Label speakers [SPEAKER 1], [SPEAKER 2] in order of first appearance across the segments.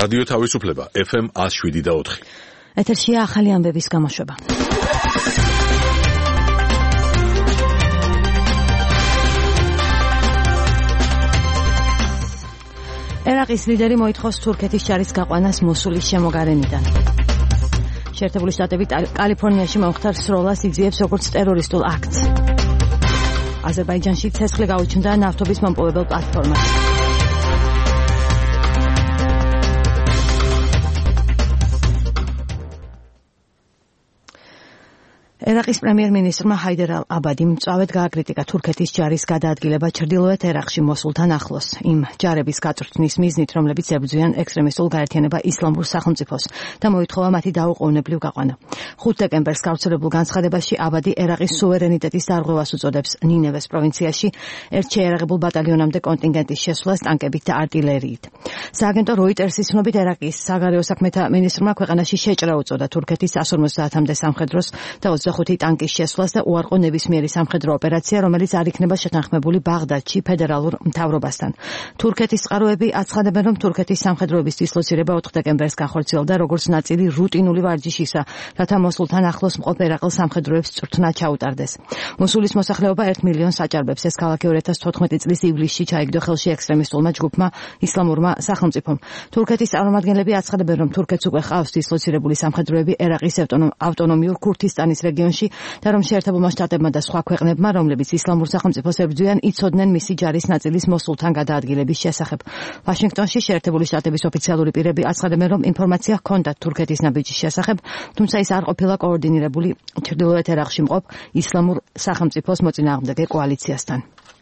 [SPEAKER 1] რადიო თავისუფლება FM 107.4.
[SPEAKER 2] ეთერშია ახალი ამბების გამოშვება. ერაყის ლიდერი მოითხოვს თურქეთის ჯარის გაყვანას მოსულის შემოგარენიდან. შეერთებული შტატები კალიფორნიაში მომხდარ სროლას იძიებს როგორც ტერორისტულ აქტს. აზერბაიჯანში ცეცხლი გაუჩნდა ნავთობის მომპოვებელ პლატფორმას. ერაყის პრემიერ-მინისტრმა ჰაიდერ ალ-აბადიმ მწვავედ გააკრიტიკა თურქეთის ჯარის გადაადგილება ჩრდილოეთ ერაყში მოსულთან ახლოს. იმ ჯარების გაწვრთნის მიზნით, რომლებიც ებრძვიან ექსტრემისტულ გაერთიანება ისლამურ სახელმწიფოს და მოითხოვა მათი დაუყოვნებლივ გაყვანა. 5 დეკემბერს გავრცელებულ განცხადებაში აბადი ერაყის სუვერენიტეტის დარღვევას უწოდებს ნინევეს პროვინციაში ერთ შეიარაღებულ ბატალიონამდე კონტინგენტის შესვლას ტანკებით და არტილერიით. სააგენტო როიტერსის ცნობით ერაყის საგარეო საქმეთა მინისტრმა ქვეყანაში შეჭრა უწოდა თურქეთის 150-მდე სამხედროს და 25 ტანკის შესვლას და უარყო ნებისმიერი სამხედრო ოპერაცია, რომელიც არ იქნება შეთანხმებული ბაღდადში ფედერალურ მთავრობასთან. თურქეთის წყაროები აცხადებენ, რომ თურქეთის სამხედროების დისლოცირება 4 დეკემბერს განხორციელდა როგორც ნაწილი რუტინული ვარჯიშისა, რათა მოსულთან ახლოს მყოფ ერაყელ სამხედროებს წვრთნა ჩაუტარდეს. მოსულის მოსახლეობა 1 მილიონს აჭარბებს. ეს ქალაქი 2014 წლის ივლისში ჩაიგდო ხელში ექსტრემისტულმა ჯგუფმა ისლამურმა სახელმწიფომ. თურქეთის წარმომადგენლები აცხადებენ, რომ თურქეთს უკვე ჰყავს დისლოცირებული სამხედროები ერაყის ავტონომიურ ქურთისტანის რეგიონში და რომ შეერთებულმა შტატებმა და სხვა ქვეყნებმა, რომლებიც ისლამურ სახელმწიფოს ებრძვიან, იცოდნენ მისი ჯარის ნაწილის მოსულთან გადაადგილების შესახებ. ვაშინგტონში შეერთებული შტატების ოფიციალური პირები აცხადებენ, რომ ინფორმაცია ჰქონდათ თურქეთის ნაბიჯის შესახებ, თუმცა ის არ ყოფილა კოორდინირებული ჩრდილოეთ ერაყში მყოფ ისლამურ სახელმწიფოს მოწინააღმდეგე კოალიციასთან.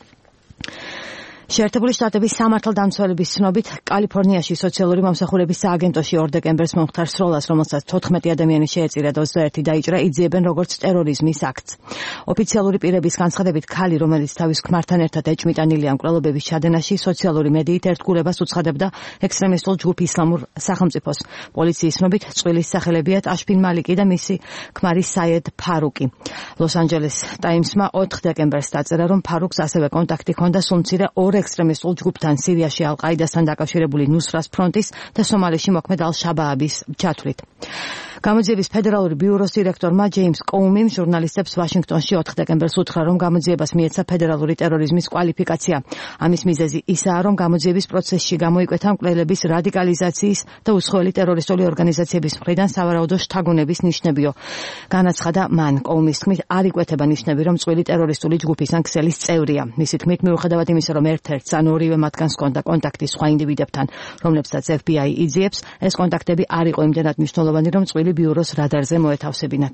[SPEAKER 2] შეერთებული შტატების სამართალდამცველების ცნობით, კალიფორნიაში სოციალური მომსახურების სააგენტოში 2 დეკემბერს მომხდარ სროლას, რომელსაც 14 ადამიანი შეეწირა და 21 დაიჭრა, იძიებენ როგორც ტერორიზმის აქტს. ოფიციალური პირების განცხადებით, ქალი, რომელიც თავის ქმართან ერთად ეჭმიტანილია მკვლელობების ჩადენაში, სოციალური მედიით ერთგულებას უცხადებდა ექსტრემისტულ ჯგუფ ისლამურ სახელმწიფოს. პოლიციის ცნობით, წვილის სახელებიათ აშფინ მალიკი და მისი ქმარი საიედ ფარუკი. ლოს-ანჯელეს ტაიმსმა 4 დეკემბერს დაწერა, რომ ფარუკს ასევე კონტაქტი ჰქონდა სულმცირე ორ ექსტრემისტულ ჯგუფთან სირიაში ალ-ყაიდასთან დაკავშირებული ნუსრას ფრონტის და სომალიში მოქმედ ალ-შაბააბის ჩათვლით. გამოძიების ფედერალური ბიუროს დირექტორმა ჯეიმს კოუმიმ ჟურნალისტებს ვაშინგტონში 4 დეკემბერს უთხრა, რომ გამოძიებას მიეცა ფედერალური ტერორიზმის კვალიფიკაცია. ამის მიზეზი ისაა, რომ გამოძიების პროცესში გამოიკვეთა მკვლელების რადიკალიზაციის და უცხოელი ტერორისტული ორგანიზაციების მხრიდან სავარაუდო შთაგონების ნიშნებიო. განაცხადა მან, კოუმის თქმით, არ იკვეთება ნიშნები, რომ წვილი ტერორისტული ჯგუფის ან ქსელის წევრია. მისი თქმით, მიუხედავად იმისა, რომ ერთ-ერთს ან ორივე მათგანს ჰქონდა კონტაქტი სხვა ინდივიდებთან, რომლებსაც FBI იძიებს, ეს კონტაქტები არ იყო იმდენად მნიშვნელოვანი, რომ წვილი ბიუროს რადარზე მოეთავსებინათ.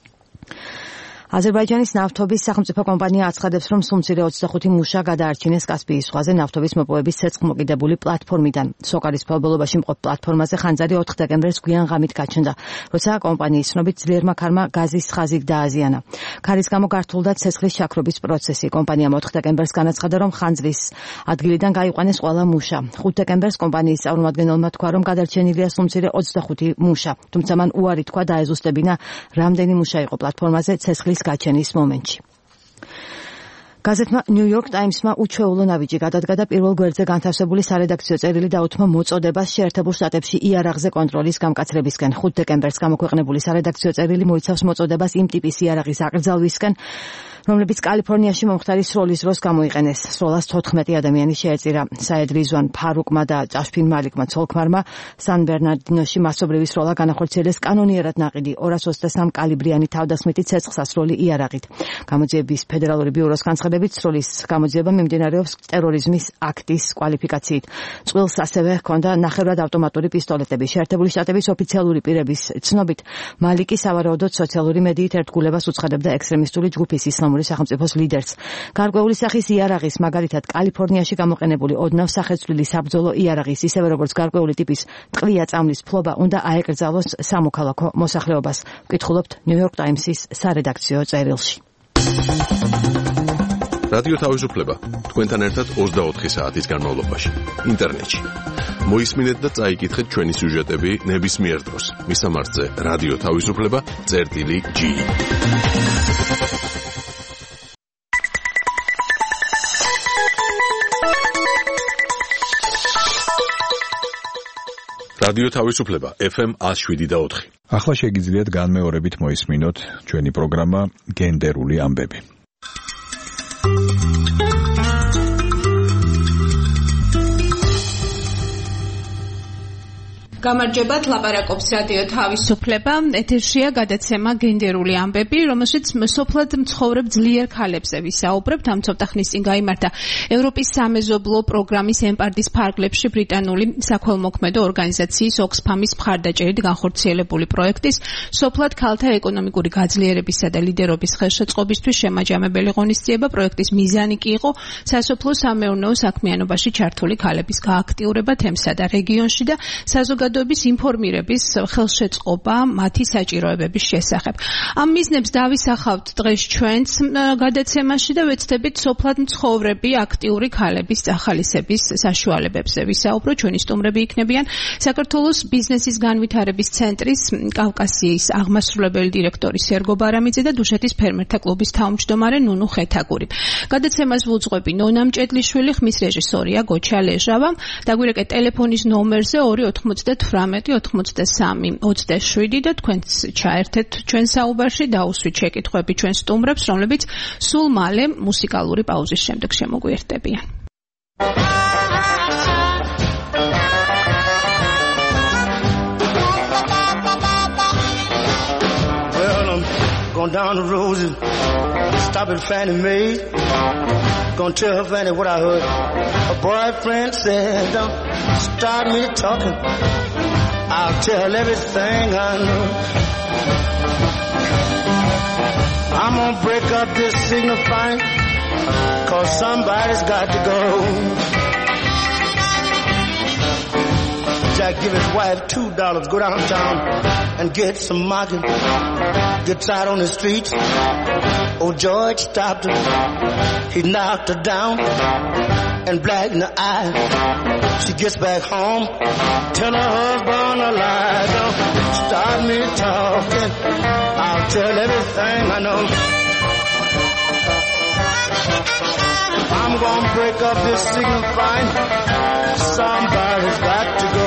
[SPEAKER 2] აზერბაიჯანის ნავთობის სახელმწიფო კომპანია აცხადებს, რომ სულმცირე 25 მუშა გადაარჩინეს კასპიის ზღვაზე ნავთობის მოპოვების ცეცხლმოკიდებული პლატფორმიდან. სოკარის ფალბოლობაში მყოფ პლატფორმაზე ხანძარი 4 დეკემბერს გვიან ღამით გაჩნდა, როცა კომპანიის ცნობით ძლიერმა ქარმა გაზის ხაზი დააზიანა. ქარის გამო გართულდა ცეცხლის შაქრობის პროცესი. კომპანიამ 4 დეკემბერს განაცხადა, რომ ხანძრის ადგილიდან გაიყვანეს ყველა მუშა. 5 დეკემბერს კომპანიის წარმომადგენელმა თქვა, რომ გადარჩენილია სულმცირე 25 მუშა, თუმცა მან უარი თქვა დაეზუსტებინა, რამდენი მუშა იყო პლატფორმაზე ცეცხლის გაჩენის მომენტში. გაზეთმა New York Times-მა უჩვეულო ნაბიჯი გადადგა და პირველ გვერდზე განთავსებული სარედაქციო წერილი დაუთმო მოწოდებას შეერთებულ შტატებში იარაღზე კონტროლის გამკაცრებისკენ. 5 დეკემბერს გამოქვეყნებული სარედაქციო წერილი მოიცავს მოწოდებას იმ ტიპის იარაღის აკრძალვისკენ, რომლებიც კალიფორნიაში მომხდარი სროლის დროს გამოიყენეს. სროლას 14 ადამიანი შეეწირა. საედ რიზვან ფარუკმა და ჭაშფინ მალიკმა ცოლ-ქმარმა სან ბერნარდინოში მასობრივი სროლა განახორციელეს კანონიერად ნაყიდი 223 კალიბრიანი თავდასხმითი ცეცხლსასროლი იარაღით. გამოძიების ფედერალური ბიუროს განცხადებით, სროლის გამოძიება მიმდინარეობს ტერორიზმის აქტის კვალიფიკაციით. წყვილს ასევე ჰქონდა ნახევრად ავტომატური პისტოლეტები. შეერთებული შტატების ოფიციალური პირების ცნობით, მალიკი სავარაუდოდ სოციალური მედიით ერთგულებას უცხადებდა ექსტრემისტული ჯგუფის ისლამური სახელმწიფოს ლიდერს. გარკვეული სახის იარაღის, მაგალითად კალიფორნიაში გამოყენებული ოდნავ სახეცვლილი საბრძოლო იარაღის, ისევე როგორც გარკვეული ტიპის ტყვია წამლის ფლობა უნდა აეკრძალოს სამოქალაქო მოსახლეობას. ვკითხულობთ New York Times-ის სარედაქციო წერილში.
[SPEAKER 1] რადიო თავისუფლება თქვენთან ერთად 24 საათის განმავლობაში ინტერნეტში. მოისმინეთ და წაიკითხეთ ჩვენი სიუჟეტები ნებისმიერ დროს. მისამართზე რადიო თავისუფლება.ge რადიო თავისუფლება FM 107.4.
[SPEAKER 3] ახლა შეგიძლიათ განმეორებით მოისმინოთ ჩვენი პროგრამა გენდერული ამბები.
[SPEAKER 4] გამარჯობათ, ლაპარაკობს რადიო თავისუფლება. ეთერშია გადაცემა გენდერული ამბები, რომელშიც სოფლად მცხოვრებ ძლიერ ქალებზე ვისაუბრებთ. ამ ცოტა ხნის წინ გაიმართა ევროპის სამეზობლო პროგრამის ემპარდის ფარგლებში ბრიტანული საქველმოქმედო ორგანიზაციის ოქსფამის მხარდაჭერით განხორციელებული პროექტის სოფლად ქალთა ეკონომიკური გაძლიერებისა და ლიდერობის ხელშეწყობისთვის შემაჯამებელი ღონისძიება. პროექტის მიზანი კი იყო სასოფლო-სამეურნეო საქმიანობაში ჩართული ქალების გააქტიურება თემსა და რეგიონში და საზოგადოების ინფორმირების ხელშეწყობა მათი საჭიროებების შესახებ. ამ მიზნებს დავისახავთ დღეს ჩვენს გადაცემაში და ვეცდებით სოფლად მცხოვრები აქტიური ქალების წახალისების საშუალებებზე ვისაუბროთ. ჩვენი სტუმრები იქნებიან საქართველოს ბიზნესის განვითარების ცენტრის კავკასიის აღმასრულებელი დირექტორი სერგო ბარამიძე და დუშეთის ფერმერთა კლუბის თავმჯდომარე ნუნუ ხეთაგური. გადაცემას ვუძღვები ნონა მჭედლიშვილი, ხმის რეჟისორია გოჩა ლეჟავა. დაგვირეკეთ ტელეფონის ნომერზე 298-93-27 და თქვენც ჩაერთეთ ჩვენ საუბარში, დაუსვით შეკითხვები ჩვენ სტუმრებს, რომლებიც სულ მალე მუსიკალური პაუზის შემდეგ შემოგვიერთდებიან.
[SPEAKER 5] Well, I'm going down the road and stop at Fannie Mae. Gonna tell her Fannie what I heard. Her boyfriend said, don't start me talking. I'll tell everything I know. I'm gonna break up this signifying, 'cause somebody's got to go. Jack give his wife $2, go downtown and get some market. Gets out on the streets. Old George stopped her. He knocked her down and black in the eye. She gets back home, tell her husband a lie. Don't start me talking, I'll tell everything I know. I'm gonna break up this signifying, somebody's got to go.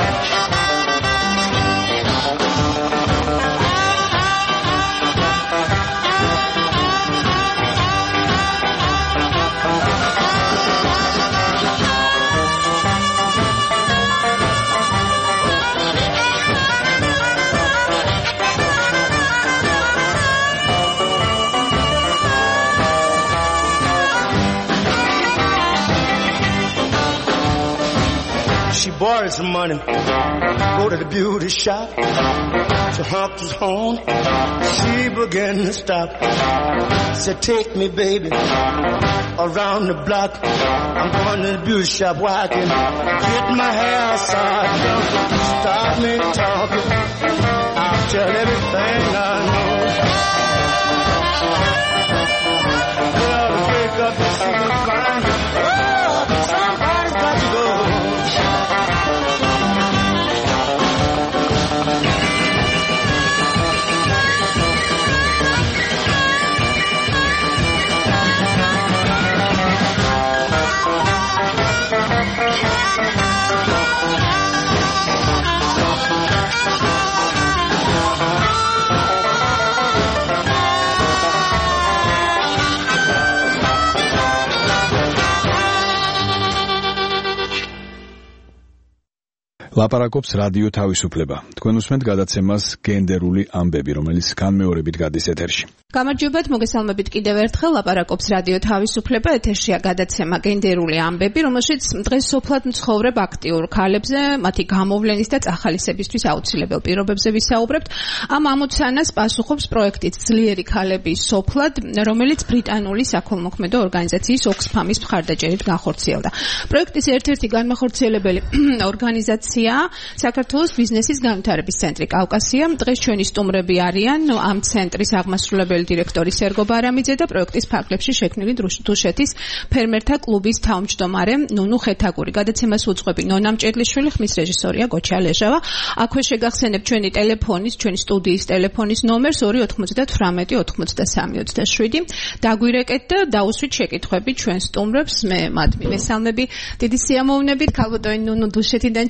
[SPEAKER 5] She borrowed some money, go to the beauty shop. She honked his horn, she began to stop. Said, take me, baby, around the block. I'm going to the beauty shop where I can get my hair started. Don't stop me talking, I'll tell everything I know. Well, to break up the secret crime, oh, somebody's got to go.
[SPEAKER 3] ლაპარაკობს რადიო თავისუფლება. თქვენ უსმენთ გადაცემას გენდერული ამბები, რომელიც განმეორებით გადის ეთერში.
[SPEAKER 4] გამარჯობათ, მოგესალმებით კიდევ ერთხელ. ლაპარაკობს რადიო თავისუფლება, ეთერშია გადაცემა გენდერული ამბები, რომელშიც დღეს სოფლად მცხოვრებ აქტიურ ქალებზე, მათი გამოვლენის და წახალისებისთვის აუცილებელ პირობებზე ვისაუბრებთ. ამ ამოცანას პასუხობს პროექტით ძლიერი ქალები სოფლად, რომელიც ბრიტანული საქველმოქმედო ორგანიზაციის ოქსფამის მხარდაჭერით განხორციელდა. პროექტის ერთ-ერთი განმახორციელებელი ორგანიზაცია საქართველოს ბიზნესის განვითარების ცენტრი კავკასია. დღეს ჩვენი სტუმრები არიან ამ ცენტრის აღმასრულებელი დირექტორი სერგო ბარამიძე და პროექტის ფარგლებში შექმნილი დუშეთის ფერმერთა კლუბის თავმჯდომარე ნუნუ ხეთაგური. გადაცემას უძღვები ნონა მჭედლიშვილი, ხმის რეჟისორია გოჩა ლეჟავა. აქვე შეგახსენებ ჩვენი სტუდიის ტელეფონის ნომერს 298-93-27. დაგვირეკეთ და დაუსვით შეკითხვები ჩვენ სტუმრებს. მე მათ მესალმები დიდი სიამოვნებით. ქალბატონი ნუნუ დუშეთიდან ჩამობძანეთ.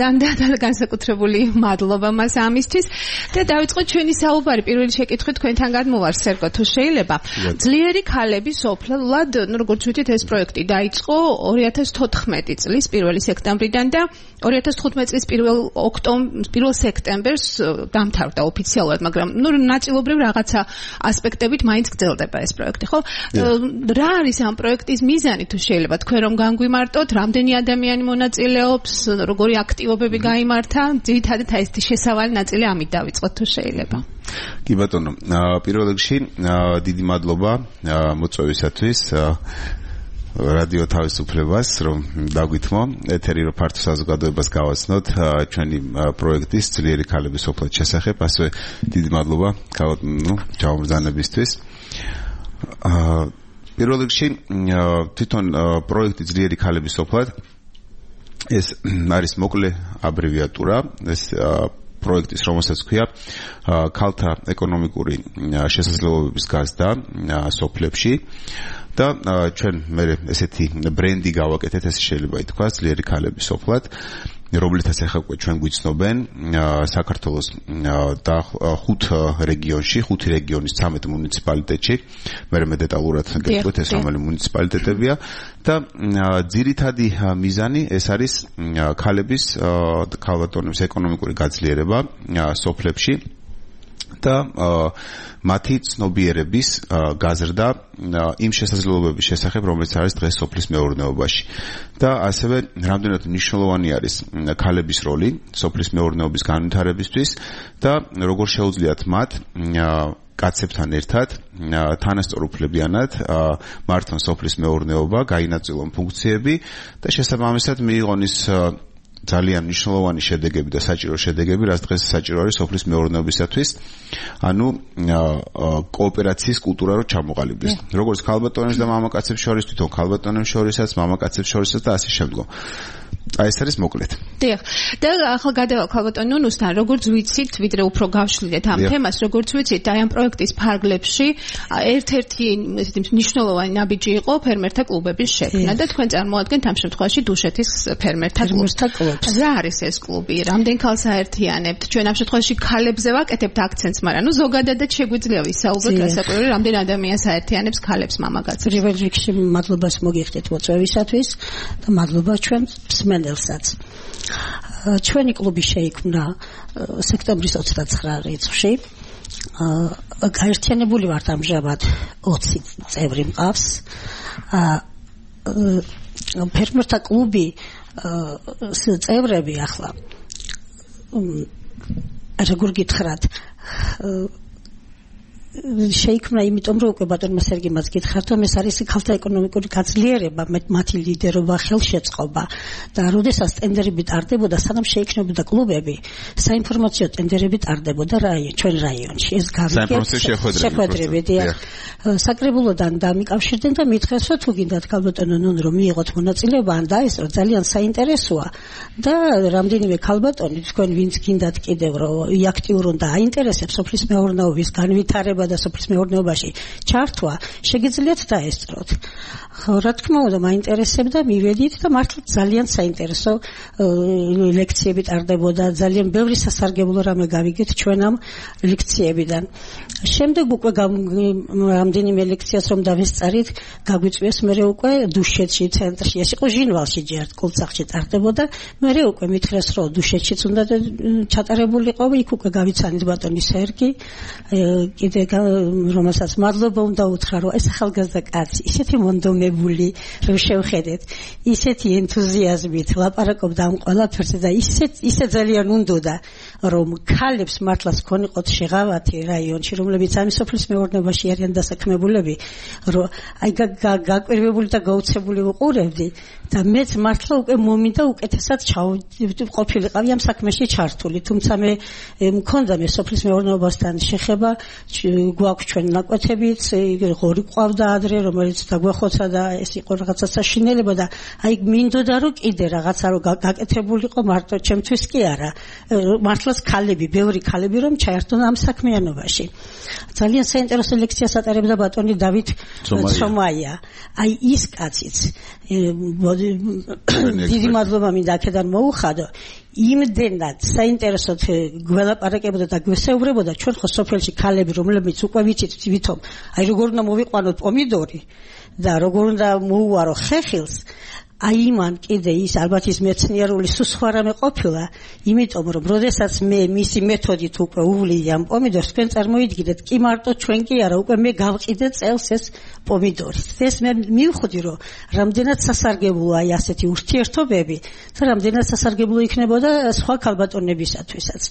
[SPEAKER 4] ძალიან განსაკუთრებული მადლობა მას ამისთვის და დავიწყოთ ჩვენი საუბარი პირველი შეკითხვით თქვენთან გადმოვარ სერგო თუ შეიძლება ძლიერი ქალები სოფლად როგორც ვთქვით ეს პროექტი დაიწყო 2014 წლის 1 სექტემბრიდან და 2015 წლის 1 სექტემბერს დამთავრდა ოფიციალურად მაგრამ ნაწილობრივ რაღაცა ასპექტებით მაინც გრძელდება ეს პროექტი ხო რა არის ამ პროექტის მიზანი თუ შეიძლება თქვენ რომ განგვიმარტოთ რამდენი ადამიანი მონაწილეობს როგორი აქტივობები გაიმართა ძირითადად ეს შესავალი ნაწილი ამით დავიწყოთ თუ შეიძლება
[SPEAKER 6] კი ბატონო პირველ რიგში დიდი მადლობა მოწვევისათვის რადიო თავისუფლებას რომ დაგვითმო ეთერი რო ფართო საზოგადოებას გავაცნოთ ჩვენი პროექტის ძლიერი ქალების სოფლად შესახებ ასევე დიდი მადლობა ჯავმბრძანებისთვის პირველ რიგში თვითონ პროექტი ძლიერი ქალების სოფლად ეს არის მოკლე აბრევიატურა ეს პროექტის რომელსაც ქვია ქალთა ეკონომიკური შესაძლებლობების გაზრდა სოფლებში და ჩვენ მე ესეთი ბრენდი გავაკეთეთ ეს შეიძლება ითქვას ძლიერი ქალების სოფლად რომლითაც ახლა ჩვენ გვიცნობენ საქართველოს და 5 რეგიონის 13 მუნიციპალიტეტში მე დეტალურად გეტყვით ეს რომელი მუნიციპალიტეტებია და ძირითადი მიზანი ეს არის ქალების ქალბატონების ეკონომიკური გაძლიერება სოფლებში და მათი ცნობიერების გაზრდა იმ შესაძლებლობების შესახებ, რომელიც არის დღეს სოფლის მეურნეობაში. და ასევე რამდენად მნიშვნელოვანი არის ქალების როლი სოფლის მეურნეობის განვითარებისთვის და როგორ შეუძლიათ მათ კაცებთან ერთად თანასწორუფლებიანად მართონ სოფლის მეურნეობა, გაინაწილონ ფუნქციები და შესაბამისად მიიღონ ის ძალიან მნიშვნელოვანი შედეგები და საჭირო შედეგები, რაც დღეს საჭირო არის სოფლის მეურნეობისათვის, ანუ კოოპერაციის კულტურა რო ჩამოყალიბდეს. როგორც ქალბატონებს და მამაკაცებს შორის, თვითონ ქალბატონებს შორისაც, მამაკაცებს შორისაც და ასე შემდგომ. აი ეს არის მოკლედ.
[SPEAKER 4] დიახ. და ახლა გადავალ ქალბატონ ნუნუსთან, როგორც ვიცით, ვიდრე უფრო გავშლიდეთ ამ თემას, როგორც ვიცით, აი ამ პროექტის ფარგლებში ერთ-ერთი მნიშვნელოვანი ნაბიჯი იყო ფერმერთა კლუბების შექმნა და თქვენ წარმოადგენთ ამ შემთხვევაში დუშეთის ფერმერთა კლუბს. რა არის ეს კლუბი? რამდენ ქალს აერთიანებთ? ჩვენ ამ შემთხვევაში ქალებზე ვაკეთებთ აქცენტს, მაგრამ ნუ ზოგადადად შეგვიძლია ვისაუბროთ რასაკვირველია, რამდენ ადამიანს აერთიანებს ქალებს მამაკაცებს.
[SPEAKER 7] პირველ რიგში მადლობას მოგიხდით მოწვევისათვის და მადლობა ჩვენ მსმენელსაც. ჩვენი კლუბი შეიქმნა სექტემბრის 29 რიცხვში. გაერთიანებული ვართ ამჟამად 20 წევრი მყავს. ფერმერთა კლუბი წევრები ახლა როგორ გითხრათ შეიქმნა იმიტომ რომ უკვე ბატონმა სერგიმაც გითხართ რომ ეს არის ქალთა ეკონომიკური გაძლიერება მათი ლიდერობა ხელშეწყობა და როდესაც ტენდერები ტარდებოდა სანამ შეიქმნებოდა კლუბები საინფორმაციო ტენდერები ტარდებოდა ჩვენ რაიონში ეს
[SPEAKER 6] შეხვედრები
[SPEAKER 7] საკრებულოდან დამიკავშირდნენ და მითხრეს რომ თუ გინდათ ქალბატონო ნუნ რომ მიიღოთ მონაწილეობა ან დაესწრო ძალიან საინტერესოა და რამდენიმე ქალბატონი თქვენ ვინც გინდათ კიდევ რომ აქტიურონ და აინტერესებს სოფლის მეურნეობის განვითარება და სოფლის მეურნეობაში ჩართვა შეგიძლიათ დაესწროთ. რა თქმა უნდა მაინტერესებდა მივედით და მართლა ძალიან საინტერესო ლექციები ტარდებოდა ძალიან ბევრი სასარგებლო რამე გავიგეთ ჩვენ ამ ლექციებიდან. შემდეგ უკვე რამდენიმე ლექციას რომ დავესწარით გაგვიწვიეს მე უკვე დუშეთში ცენტრში ეს იყო ჟინვალში ჯერ კულცახში ტარდებოდა მე უკვე მითხრეს რომ დუშეთშიც უნდა ჩატარებულიყო იქ უკვე გავიცანით ბატონი სერგი კიდე რომელსაც მადლობა უნდა უთხრა რომ ეს ახალგაზრდა კაცი ისეთი მონდომებული რომ შევხედეთ ისეთი ენთუზიაზმით ლაპარაკობდა ამ ყველაფერზე და ისე ძალიან უნდოდა რომ ქალებს მართლაც ქონიყოთ შეღავათი რაიონში რომლებიც ამ სოფლის მეურნეობაში არიან დასაქმებულები რომ აი გაკვირვებული და გაუცებული უყურებდი და მეც მართლა უკვე მომინდა უკეთესად ყოფილიყავი ამ საქმეში ჩართული თუმცა მე მქონდა მე სოფლის მეურნეობასთან შეხება გვაქვს ჩვენ ნაკვეთებიც ღორი ყავდა ადრე რომელიც დაგვეხოცა და ეს იყო რაღაცა საშინელება და აი მინდოდა რომ კიდე რაღაცა რომ გაკეთებულიყო მარტო ჩემთვის კი არა მართლაც ქალები ბევრი ქალები რომ ჩაერთონ ამ საქმიანობაში ძალიან საინტერესო ლექციას ატარებდა ბატონი დავით ცომაია აი ის კაციც დიდი მადლობა მინდა აქედან მოუხადო იმდენად საინტერესოდ გველაპარაკებოდა და გვესაუბრებოდა ჩვენ ხო სოფელში ქალები რომლებიც უკვე ვიცით ვითომ აი როგორ უნდა მოვიყვანოთ პომიდორი და როგორ უნდა მოუვარო ხეხილს აი მან კიდე ის ალბათ ის მეცნიერული სხვა რამე ყოფილა იმიტომ რომ როდესაც მე მისი მეთოდით უკვე უვლი ამ პომიდორს თქვენ წარმოიდგინეთ კი მარტო ჩვენ კი არა უკვე მე გავყიდე წელს ეს პომიდორი ეს მე მივხვდი რომ რამდენად სასარგებლოა აი ასეთი ურთიერთობები და რამდენად სასარგებლო იქნებოდა სხვა ქალბატონებისათვისაც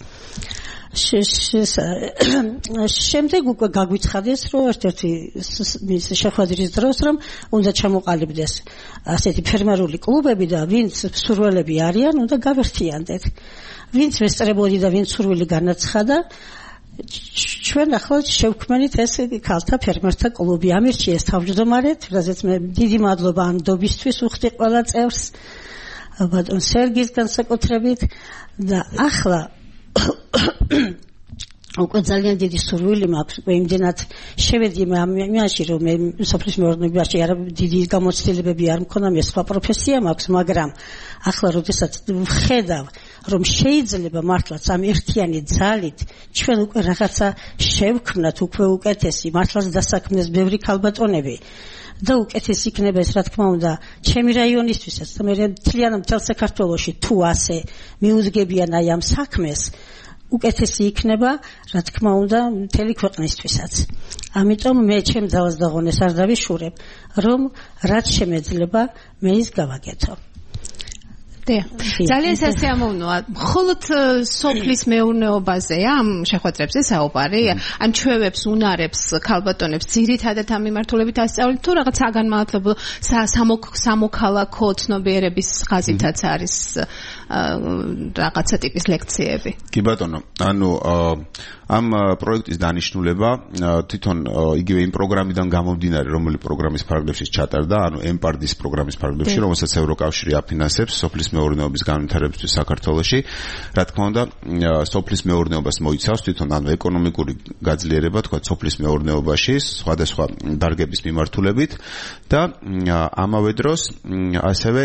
[SPEAKER 7] შემდეგ უკვე გაგვიცხადეს რომ ერთ-ერთი მის შეხვედრის დროს რომ უნდა ჩამოყალიბდეს ასეთი ფერმერული კლუბები და ვინც მსურველები არიან უნდა გავერთიანდეთ ვინც მესწრებოდი და ვინც სურვილი განაცხადა ჩვენ ახლა შევქმნით ეს ქალთა ფერმერთა კლუბი ამირჩიეს თავმჯდომარედ რაზეც მე დიდი მადლობა ამ დობისთვის ვუხდი ყველა წევრს ბატონ სერგის განსაკუთრებით და ახლა უკვე ძალიან დიდი სურვილი მაქვს უკვე იმდენად შევედი ამაში რომ მე სოფლის მეურნეობაში არა დიდი გამოცდილებები არ მქონდა მე სხვა პროფესია მაქვს მაგრამ ახლა როდესაც ვხედავ რომ შეიძლება მართლაც ამ ერთიანი ძალით ჩვენ უკვე რაღაცა შევქმნათ უკვე უკეთესი მართლაც დასაქმდეს ბევრი ქალბატონები და უკეთესი იქნება ეს რა თქმა უნდა ჩემი რაიონისთვისაც და მე მთლიან მთელ საქართველოში თუ ასე მიუძგებიან აი ამ საქმეს უკეთესი იქნება რა თქმა უნდა მთელი ქვეყნისთვისაც ამიტომ მე ჩემ ძალას და ღონეს არ დავიშურებ რომ რაც შემეძლება მე ის გავაკეთო
[SPEAKER 4] ძალიან სასიამოვნოა მხოლოდ სოფლის მეურნეობაზე ამ შეხვედრებზე საუბარი ან ჩვევებს უნარებს ქალბატონებს ძირითადად ამ მიმართულებით ასწავლით თუ რაღაც საგანმანათლებლო სამოქალაქო ცნობიერების ხაზითაც არის რაღაცა ტიპის ლექციები
[SPEAKER 6] კი ბატონო ანუ ამ პროექტის დანიშნულება თვითონ იგივე იმ პროგრამიდან გამომდინარე რომელი პროგრამის ფარგლებშიც ჩატარდა ანუ ემპარდის პროგრამის ფარგლებში რომელსაც ევროკავშირი აფინანსებს სოფლის მეურნეობის განვითარებისთვის საქართველოში რა თქმა უნდა სოფლის მეურნეობას მოიცავს თვითონ ანუ ეკონომიკური გაძლიერება თქვა სოფლის მეურნეობაში სხვადასხვა დარგების მიმართულებით და ამავე დროს ასევე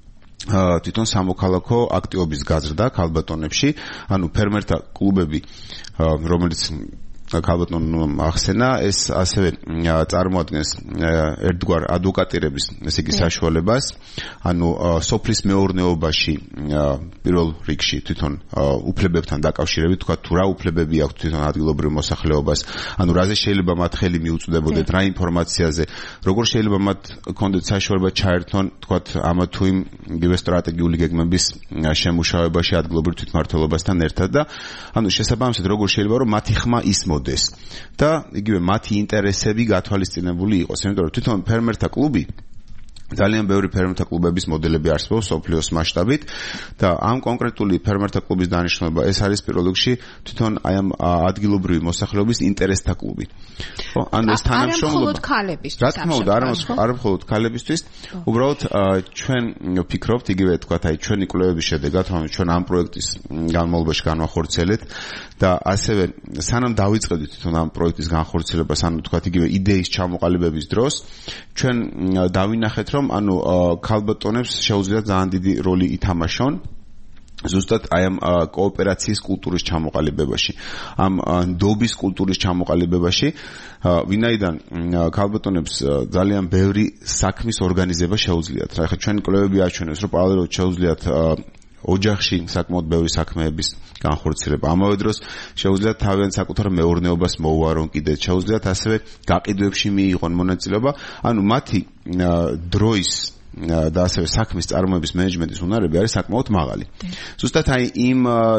[SPEAKER 6] თვითონ სამოქალაქო აქტივობის გაზრდა ქალბატონებში ანუ ფერმერთა კლუბები რომელიც ქალბატონმა ახსენა ეს ასევე წარმოადგენს ერთგვარ ადვოკატირების ესე იგი საშუალებას ანუ სოფლის მეურნეობაში პირველ რიგში თვითონ უფლებებთან დაკავშირებით თქვა თუ რა უფლებები აქვს თვითონ ადგილობრივ მოსახლეობას ანუ რაზე შეიძლება მათ ხელი მიუწვდებოდეთ რა ინფორმაციაზე როგორ შეიძლება მათ კონდეთ საშუალება ჩაერთონ თქვა ამა თუ იმ იგივე სტრატეგიული გეგმების შემუშავებაში ადგილობრივ თვითმმართველობასთან ერთად და ანუ შესაბამისად როგორ შეიძლება რომ მათი ხმა ისმო და იგივე მათი ინტერესები გათვალისწინებული იყოს. იმიტომ რომ თვითონ ფერმერთა კლუბი ძალიან ბევრი ფერმერთა კლუბების მოდელები არსებობს სოფლიოს მასშტაბით და ამ კონკრეტული ფერმერთა კლუბის დანიშნულება ეს არის პირველ რიგში თვითონ აი ამ ადგილობრივი მოსახლეობის ინტერესთა კლუბი. ხო, ანუ ეს თანამშრომლობა რა თქმა უნდა არ მხოლოდ ქალებისთვის, უბრალოდ ჩვენ ვფიქრობთ იგივე თქვათ აი ჩვენი კვლევების შედეგად, რომ ჩვენ ამ პროექტის განმავლობაში განვახორციელეთ და ასევე სანამ დავიწყებდით თვითონ ამ პროექტის განხორციელებას, ანუ თქვათ იგივე იდეის ჩამოყალიბების დროს ჩვენ დავინახეთ რომ ანუ ქალბატონებს შეუძლიათ ძალიან დიდი როლი ითამაშონ ზუსტად აი ამ კოოპერაციის კულტურის ჩამოყალიბებაში ამ ნდობის კულტურის ჩამოყალიბებაში ვინაიდან ქალბატონებს ძალიან ბევრი საქმის ორგანიზება შეუძლიათ რა ხა ჩვენ კვლევები აჩვენებს რომ პარალელურად შეუძლიათ ოჯახში საკმაოდ ბევრი საქმეების განხორციელება. ამავე დროს შეუძლიათ თავიანთ საკუთარ მეურნეობას მოუარონ კიდეც, შეუძლიათ ასევე გაყიდვებში მიიღონ მონაწილეობა, ანუ მათი დროის და ასევე საქმის წარმოების მენეჯმენტის უნარები არის საკმაოდ მაღალი. ზუსტად აი იმ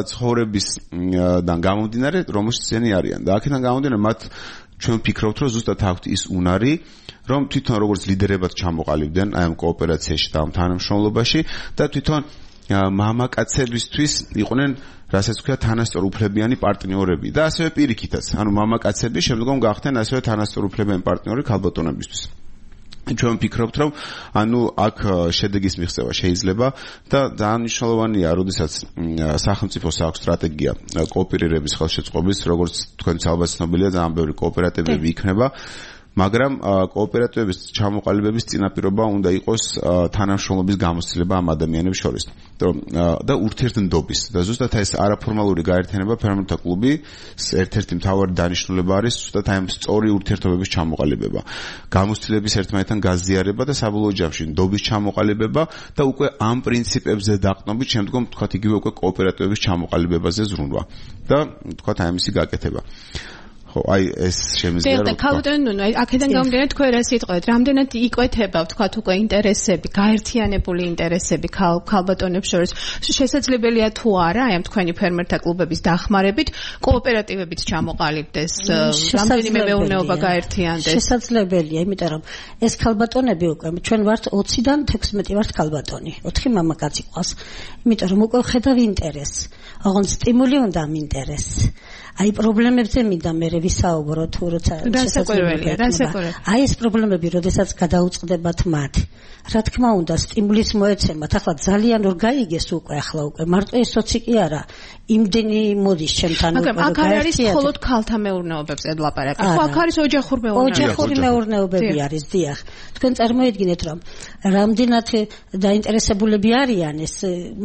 [SPEAKER 6] ცხოვრებისგან გამომდინარე, რომელშიც ისინი არიან და აქედან გამომდინარე მათ ჩვენ ვფიქრობთ, რომ ზუსტად აქვთ ის უნარი, რომ თვითონ როგორც ლიდერებად ჩამოყალიბდნენ აი ამ კოოპერაციაში და ამ თანამშრომლობაში და თვითონ მამაკაცებისთვის იყვნენ რასაც ქვია თანასწორ უფლებიანი პარტნიორები და ასევე პირიქითაც ანუ მამაკაცები შემდგომ გახდნენ ასევე თანასწორ უფლებიანი პარტნიორი ქალბატონებისთვის ჩვენ ვფიქრობთ რომ ანუ აქ შედეგის მიღწევა შეიძლება და ძალიან მნიშვნელოვანია როდესაც სახელმწიფოს აქვს სტრატეგია კოოპერირების ხელშეწყობის როგორც თქვენც ალბათ ცნობილია ძალიან ბევრი კოოპერატივები იქნება მაგრამ კოოპერატივების ჩამოყალიბების წინაპირობა უნდა იყოს თანამშრომლობის გამოცდილება ამ ადამიანებს შორის და ურთიერთდობის და ზუსტად ეს არაფორმალური გაერთიანება ფერმერთა კლუბი ერთ-ერთი მთავარი დანიშნულება არის ზუსტად აი ამ სწორი ურთიერთობების ჩამოყალიბება გამოცდილების ერთმანეთთან გაზიარება და საბოლოო ჯამში ნდობის ჩამოყალიბება და უკვე ამ პრინციპებზე დაყრდნობით შემდგომ თქვათ იგივე უკვე კოოპერატივების ჩამოყალიბებაზე ზრუნვა და თქვათ აი ამისი გაკეთება ხო აი ეს შემიძლია
[SPEAKER 4] რომ ქალბატონო აქედან გამომდინარე თქვენ რა სიტყვით რამდენად იკვეთება ვთქვათ უკვე ინტერესები გაერთიანებული ინტერესები ქალბატონებს შორის შესაძლებელია თუ არა აი ამ თქვენი ფერმერთა კლუბების დახმარებით კოოპერატივებით ჩამოყალიბდეს რამდენიმე მეურნეობა გაერთიანდეს
[SPEAKER 7] შესაძლებელია იმიტომ რომ ეს ქალბატონები უკვე ჩვენ ვართ 20-დან 16 ვართ ქალბატონი 4 მამაკაცი ყავს იმიტომ რომ უკვე ხედავ ინტერესს ოღონდ სტიმული უნდა ამ ინტერესს აი პრობლემებზე მინდა მე ვისაუბრო თუ როცა
[SPEAKER 4] შესაძლებელია
[SPEAKER 7] აი ეს პრობლემები როდესაც გადაუწყდებათ მათ რა თქმა უნდა სტიმულის მოეცემათ ახლა ძალიან ორ გაიგეს უკვე ახლა უკვე მარტო ეს სოცი კი არა იმდენი მოდის ჩემთან
[SPEAKER 4] მაგრამ აქ არის მხოლოდ ქალთა მეურნეობებზე ლაპარაკი ხო აქ არის
[SPEAKER 7] ოჯახური მეურნეობები არის დიახ თქვენ წარმოიდგინეთ რომ რამდენად დაინტერესებულები არიან ეს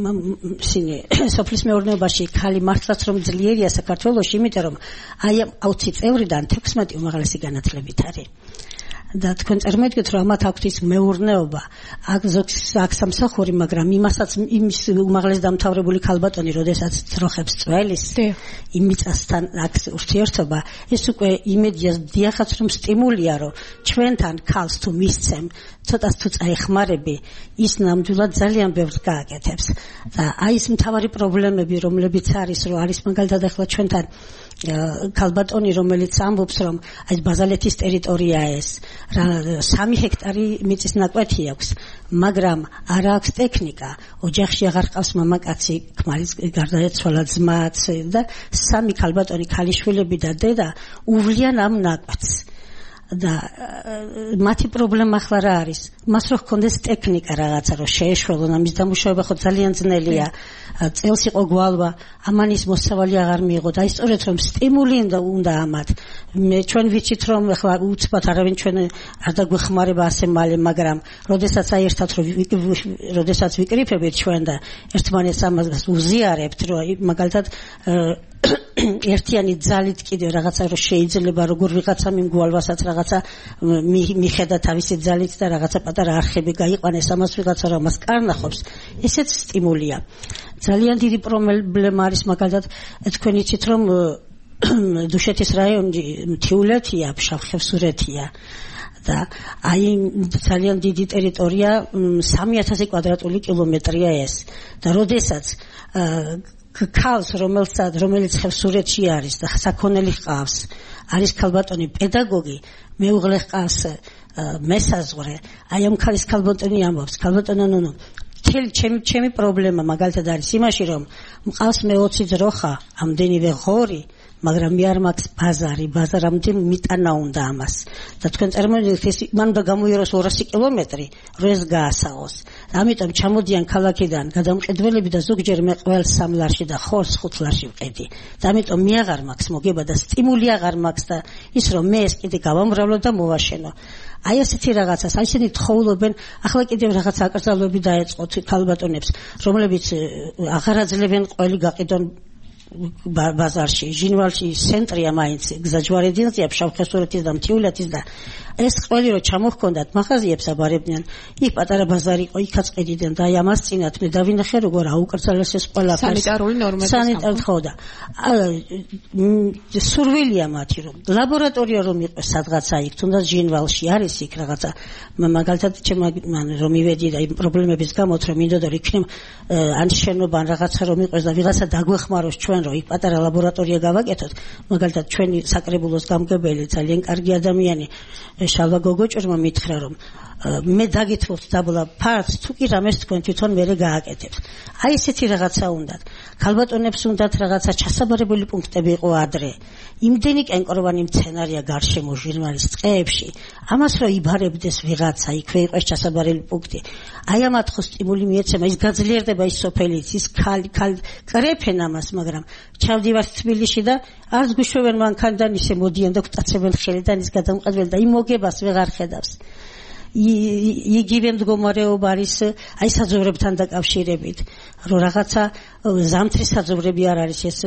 [SPEAKER 7] სოფლის მეურნეობაში ქალი მართლაც რომ ძლიერია საქართველოში იმიტომ რომ აი ამ 20 წევრიდან 16 უმაღლესი განათლებით არის და თქვენ წარმოიდგინეთ რომ ამათ აქვთ ის მეურნეობა აქ სამსახური მაგრამ იმის უმაღლეს დამთავრებული ქალბატონი როდესაც ძროხებს წველის იმიწასთან აქ ურთიერთობა ეს უკვე იმედია დიახაც რომ სტიმულია რომ ჩვენთან ქალს თუ მისცემ ცოტას თუ წაეხმარები ის ნამდვილად ძალიან ბევრს გააკეთებს და აი ეს მთავარი პრობლემები რომლებიც არის რომ არის მაგალითად ახლა ჩვენთან ქალბატონი რომელიც ამბობს რომ აი ბაზალეთის ტერიტორია ეს 3 ჰექტარი მიწის ნაკვეთი აქვს მაგრამ არ აქვს ტექნიკა ოჯახში აღარ ყავს მამაკაცი ქმარის გარდაეცვალა ძმაც და 3 ქალბატონი ქალიშვილები და დედა უვლიან ამ ნაკვეთს და მათი პრობლემა ახლა რა არის მას რო ჰქონდეს ტექნიკა რაღაცა რომ შეეშველონ ამის დამუშავება ხო ძალიან ძნელია წელს იყო გვალვა ამან ის მოსავალი აღარ მიიღო და ისწორედ რომ სტიმული უნდა ამათ ჩვენ ვიცით რომ ახლა უცბად არავინ ჩვენ არ დაგვეხმარება ასე მალე მაგრამ როდესაც აი ერთად როდესაც ვიკრიფებით ჩვენ და ერთმანეთს ამას უზიარებთ რომ მაგალითად ერთიანი ძალით კიდევ რაღაცა რომ შეიძლება როგორ ვიღაცა მიმგვალვასაც რაღაცა მიხედა თავისი ძალით და რაღაცა პატარა არხები გაიყვანეს ამას ვიღაცა რომ ამას კარნახობს ესეც სტიმულია ძალიან დიდი პრობლემა არის მაგალითად თქვენ იცით რომ დუშეთის რაიონი მთიულეთია ფშავ-ხევსურეთია და აი ძალიან დიდი ტერიტორია 3000 კვადრატული კილომეტრია ეს და როდესაც ქალს რომელიც ხევსურეთში არის და საქონელი ჰყავს არის ქალბატონი პედაგოგი მეუღლე ჰყავს მესაზღვრე აი ამ ქალის ქალბატონი ამბობს ქალბატონო ჩემი პრობლემა მაგალითად არის იმაში რომ მყავს მე 20 ძროხა ამდენივე ღორი მაგრამ მე არ მაქვს ბაზარამდე მიტანა უნდა ამას და თქვენ წარმოიდგინეთ ეს მან უნდა გამოიეროს 200 კილომეტრი რომ ეს გაასაღოს ამიტომ ჩამოდიან ქალაქიდან გადამყიდველები და ზოგჯერ მე ყოველ 3 ლარში და ხორს 5 ლარში ვყიდი და ამიტომ მე აღარ მაქვს მოგება და სტიმული აღარ მაქვს და ის რომ მე ეს კიდე გავამრავლო და მოვაშენო აი ასეთი რაღაცას აი ესენი თხოვლობენ ახლა კიდევ რაღაც აკრძალვები დაეწყოთ ქალბატონებს რომლებიც აღარ აძლევენ ყველი გაყიდონ ბაზარში ჟინვალში ცენტრია მაინც გზაჯვარედინზეა ფშავ-ხევსურეთის და მთიულეთის და ეს ყველი რო ჩამოჰქონდათ მაღაზიებს აბარებდნენ იქ პატარა ბაზარი იყო იქაც ყიდიდნენ და აი ამას წინათ მე დავინახე როგორ აუკრძალეს ეს ყველაფერი
[SPEAKER 4] სანიტარული ნორმები
[SPEAKER 7] სანიტარ ხო და სურვილია მათი რომ ლაბორატორია რომ იყოს სადღაცა იქ თუნდაც ჟინვალში არის იქ რაღაცა მაგალითად ჩემ რომ მივედი და იმ პრობლემების გამო რომ მინდოდა რომ იქნებ ან შენობა ან რაღაცა რომ იყოს და ვიღაცა დაგვეხმაროს ჩვენ რომ იქ პატარა ლაბორატორია გავაკეთოთ მაგალითად ჩვენი საკრებულოს გამგებელი ძალიან კარგი ადამიანი შალვა გოგოჭრმა მითხრა რომ მე დაგითხოვთ დაბლა ფარდს თუ კი რამეს თქვენ თვითონ მერე გააკეთებთ. აი ესეთი რაღაცა უნდათ. ქალბატონებს უნდათ რაღაცა ჩასაბარებელი პუნქტები იყო ადრე. იმდენი კენკროვანი მცენარეა გარშემო ჟირმალის წყეებში. ამას რო იბარებდეს ვიღაცა, იქვე იყოს ჩასაბარებელი პუნქტი. აი ამათ ხო სტიმული მიეცემა, ის გაძლიერდება ის სოფელიც, ის ქალი კრეფენ ამას, მაგრამ ჩავდივართ თბილისში და არც გუშვებენ მანქანიდან ისე მოდიან და გვტაცებენ ხელიდან ის გადამყადველი და იმ მოგებას ვეღარ ხედავს. იგივე მდგომარეობა არის აი საძოვრებთან დაკავშირებით, რომ რაღაცა ზამთრის საძოვრები არ არის ეს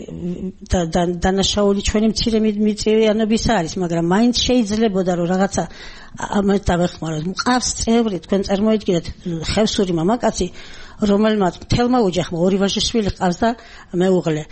[SPEAKER 7] დანაშაული ჩვენი მცირე მიწვეიანობის არის, მაგრამ მაინც შეიძლებოდა რომ რაღაცა ამათ დავეხმაროთ. მყავს წევრი, თქვენ წარმოიდგინეთ, ხევსური მამაკაცი, რომელმაც მთელმა ოჯახმა ორი ვაჟიშვილი ჰყავს და მეუღლე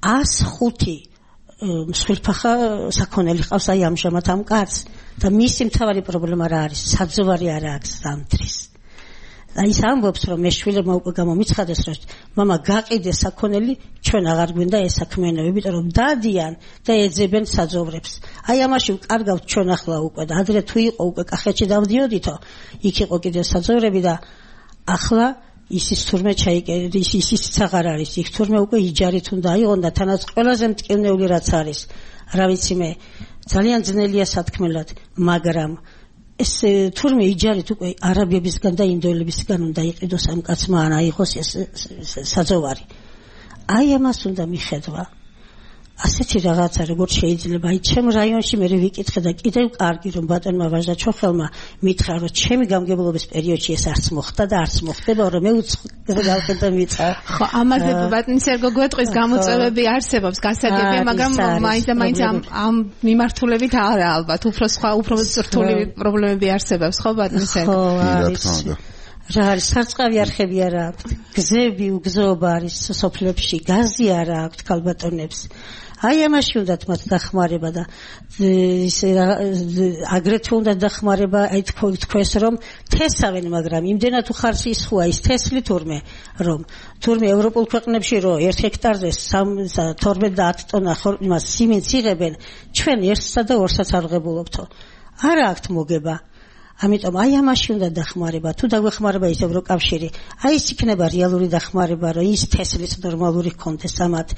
[SPEAKER 7] 105 მსხვილფახა საქონელი ყავს აი ამჟამად ამ კაცს და მისი მთავარი პრობლემა რა არის? საძოვარი არ აქვს ზამთრის. და ის ამბობს რომ მე შვილებმა უკვე გამომიცხადეს რომ მამა გაყიდე საქონელი, ჩვენ აღარ გვინდა ეს საქმიანობა, იმიტომ რომ დადიან და ეძებენ საძოვრებს. აი ამაში ვკარგავთ ჩვენ ახლა უკვე და ადრე თუ იყო უკვე კახეთში დავდიოდითო, იქ იყო კიდე საძოვრები და ახლა ისიც თურმე ჩაიკერდა, ისიც აღარ არის, იქ თურმე უკვე იჯარით უნდა აიღონ და თანაც ყველაზე მტკივნეული რაც არის, რა ვიცი მე, ძალიან ძნელია სათქმელად, მაგრამ ეს თურმე იჯარით უკვე არაბებისგან და ინდოელებისგან უნდა იყიდოს ამ კაცმა ან აიღოს ეს საძოვარი. აი ამას უნდა მიხედვა. ასეთი რაღაცა როგორ შეიძლება, აი ჩემ რაიონში მე ვიკითხე და კიდევ კარგი რომ ბატონმა ვაჟა ჩოხელმა მითხრა რომ ჩემი გამგებლობის პერიოდში ეს არც მოხდა და არც მოხდება, რომ მე უცხო და მიწა.
[SPEAKER 4] ხო, ამაზე ბატონი სერგო გვეტყვის გამოწვევები არსებობს, გასაგებია, მაგრამ მაინც ამ მიმართულებით არა ალბათ, უფრო რთული პრობლემები არსებობს, ხო ბატონი სერგო?
[SPEAKER 7] ხო, არის. რა არის სარწყავი არხები არა აქვს, გზები უგზოობა არის სოფლებში, გაზი არა აქვს ქალბატონებს. აი ამაში უნდათ მათ დახმარება და ისე აგრეთვე უნდა დახმარება, აი თქვენს რომ თესავენ, მაგრამ იმდენად უხარში ისხოა ის თესლი თურმე ევროპულ ქვეყნებში რომ 1 ჰექტარზე 12 და 10 ტონა იმას სიმინდს იღებენ, ჩვენ 1-სა და 2-საც არ ვღებულობთო. არა აქვთ მოგება. ამიტომ აი ამაში უნდა დახმარება. თუ დაგვეხმარება ის ევროკავშირი, აი ის იქნება რეალური დახმარება, რომ ის თესლიც ნორმალური ჰქონდეს ამათ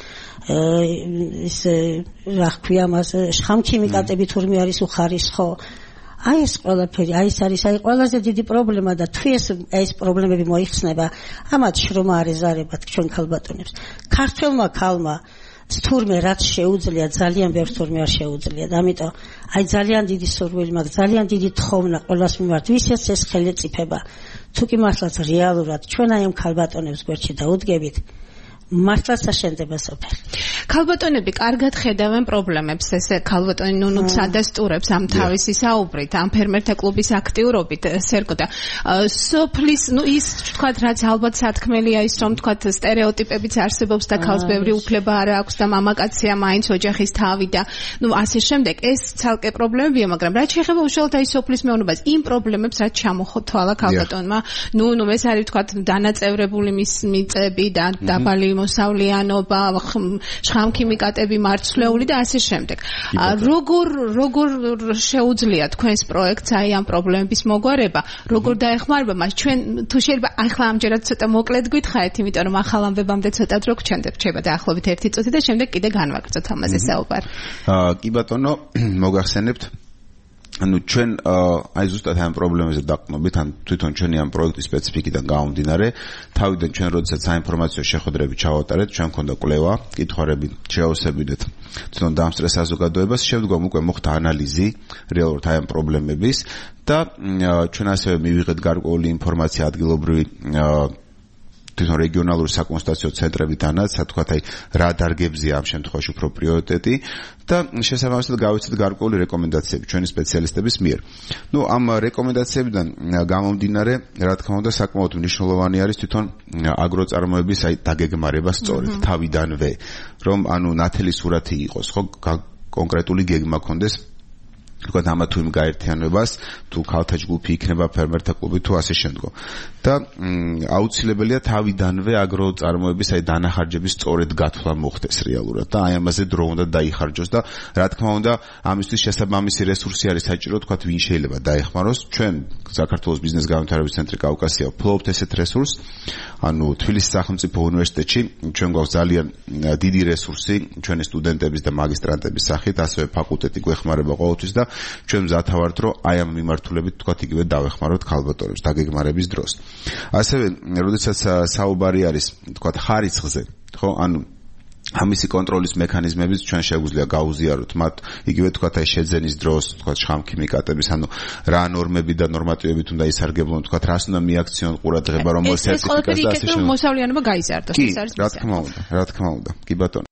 [SPEAKER 7] ის რა ქვია მას შხამქიმიკატები თურმე არის უხარისხო. აი ეს ყველაფერი, აი ეს არის აი ყველაზე დიდი პრობლემა და თუ ეს პრობლემები მოიხსნება, ამათ შრომა არ ეზარებათ ჩვენ ქალბატონებს. ქართველმა ქალმა თურმე რაც შეუძლია, ძალიან ბევრ თურმე არ შეუძლია. ამიტომ აი ძალიან დიდი სურვილი მაქვს, ძალიან დიდი თხოვნა ყველას მიმართ, ვისაც ეს ხელეწიფება. თუ კი მართლაც რეალურად ჩვენ აი ამ ქალბატონებს გვერდში დაუდგებით, მართლაც აშენდება სოფელი.
[SPEAKER 4] ქალბატონები კარგად ხედავენ პრობლემებს, ესე ქალბატონი ნუნუც ადასტურებს ამ თავისი საუბრით, ამ ფერმერთა კლუბის აქტიურობით, სერგო და სოფლის, ის თქვათ რაც ალბათ სათქმელია ის რომ თქვათ სტერეოტიპებიც არსებობს და ქალს ბევრი უფლება არ აქვს და მამაკაცია მაინც ოჯახის თავი და ასე შემდეგ, ეს ცალკე პრობლემებია, მაგრამ რაც შეეხება უშუალოდ აი სოფლის მეურნეობას, იმ პრობლემებს რაც ჩამოხოთვალა ქალბატონმა, ეს არის თქვათ დანაწევრებული მიწები და დაბალი მოსავლიანობა, შხამქიმიკატები მარცვლეული და ასე შემდეგ. როგორ შეუძლია თქვენს პროექტს აი ამ პრობლემების მოგვარება, როგორ დაეხმარება მას? ჩვენ თუ შეიძლება ახლა ამჯერად ცოტა მოკლედ გითხარით, იმიტომ რომ ახალ ამბებამდე ცოტა დრო გრჩება დაახლოებით 1 წუთი და შემდეგ კიდე განვაგრძოთ ამაზე საუბარი.
[SPEAKER 6] კი ბატონო, მოგახსენებთ ანუ ჩვენ აი ზუსტად ამ პრობლემებზე დაყრდნობით, ან თვითონ ჩვენი ამ პროექტის სპეციფიკიდან გამომდინარე, თავიდან ჩვენ როდესაც საინფორმაციო შეხვედრები ჩავატარეთ, ჩვენ მქონდა კვლევა, კითხვარები შეავსებინეთ თვითონ დამსწრე საზოგადოებას, შემდგომ უკვე მოხდა ანალიზი რეალურად აი ამ პრობლემების და ჩვენ ასევე მივიღეთ გარკვეული ინფორმაცია ადგილობრივი თვითონ რეგიონალური საკონსულტაციო ცენტრებიდანაც, თქვათ აი რა დარგებზია ამ შემთხვევაში უფრო პრიორიტეტი და შესაბამისად გავიცეთ გარკვეული რეკომენდაციები ჩვენი სპეციალისტების მიერ. ამ რეკომენდაციებიდან გამომდინარე, რა თქმა უნდა, საკმაოდ მნიშვნელოვანი არის თვითონ აგროწარმოების აი დაგეგმარება სწორედ თავიდანვე, რომ ნათელი სურათი იყოს, ხო, კონკრეტული გეგმა ქონდეს თქვა ამა თუ იმ გაერთიანებას თუ ქალთა ჯგუფი იქნება ფერმერთა კლუბი თუ ასე შემდგომ და აუცილებელია თავიდანვე აგროწარმოების აი დანახარჯების სწორედ გათვლა მოხდეს რეალურად და აი ამაზე დრო უნდა დაიხარჯოს და რა თქმა უნდა ამისთვის შესაბამისი რესურსი არის საჭირო თქვა ვინ შეიძლება დაეხმაროს ჩვენ საქართველოს ბიზნეს განვითარების ცენტრი კავკასია ვფლობთ ესეთ რესურსს ანუ თბილისის სახელმწიფო უნივერსიტეტში ჩვენ გვაქვს ძალიან დიდი რესურსი ჩვენი სტუდენტების და მაგისტრანტების სახით ასევე ფაკულტეტი გვეხმარება ყოველთვის და ჩვენ მზათა ვართ რომ აი ამ მიმართულებით თქვა იგივე დავეხმაროთ ქალბატონებს დაგეგმარების დროს ასევე როდესაც საუბარი არის თქვა ხარისხზე ხო ანუ ამისი კონტროლის მექანიზმებით ჩვენ შეგვიძლია გაუზიაროთ მათ იგივე თქვა აი შეძენის დროს თქვა შხამქიმიკატების ანუ რა ნორმები და ნორმატივებით უნდა ისარგებლონ თქვა რას უნდა მიაქციონ ყურადღება რომ სერტიფიკატს და ასე შემდეგ
[SPEAKER 4] მოსავლიანობა გაიზარდოს ეს არის
[SPEAKER 6] რა თქმა უნდა კი ბატონო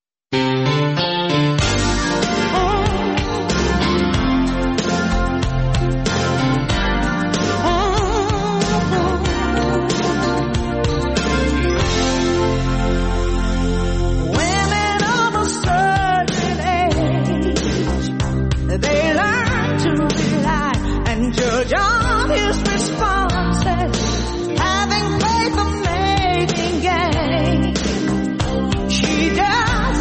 [SPEAKER 8] Having faith of making gain, she does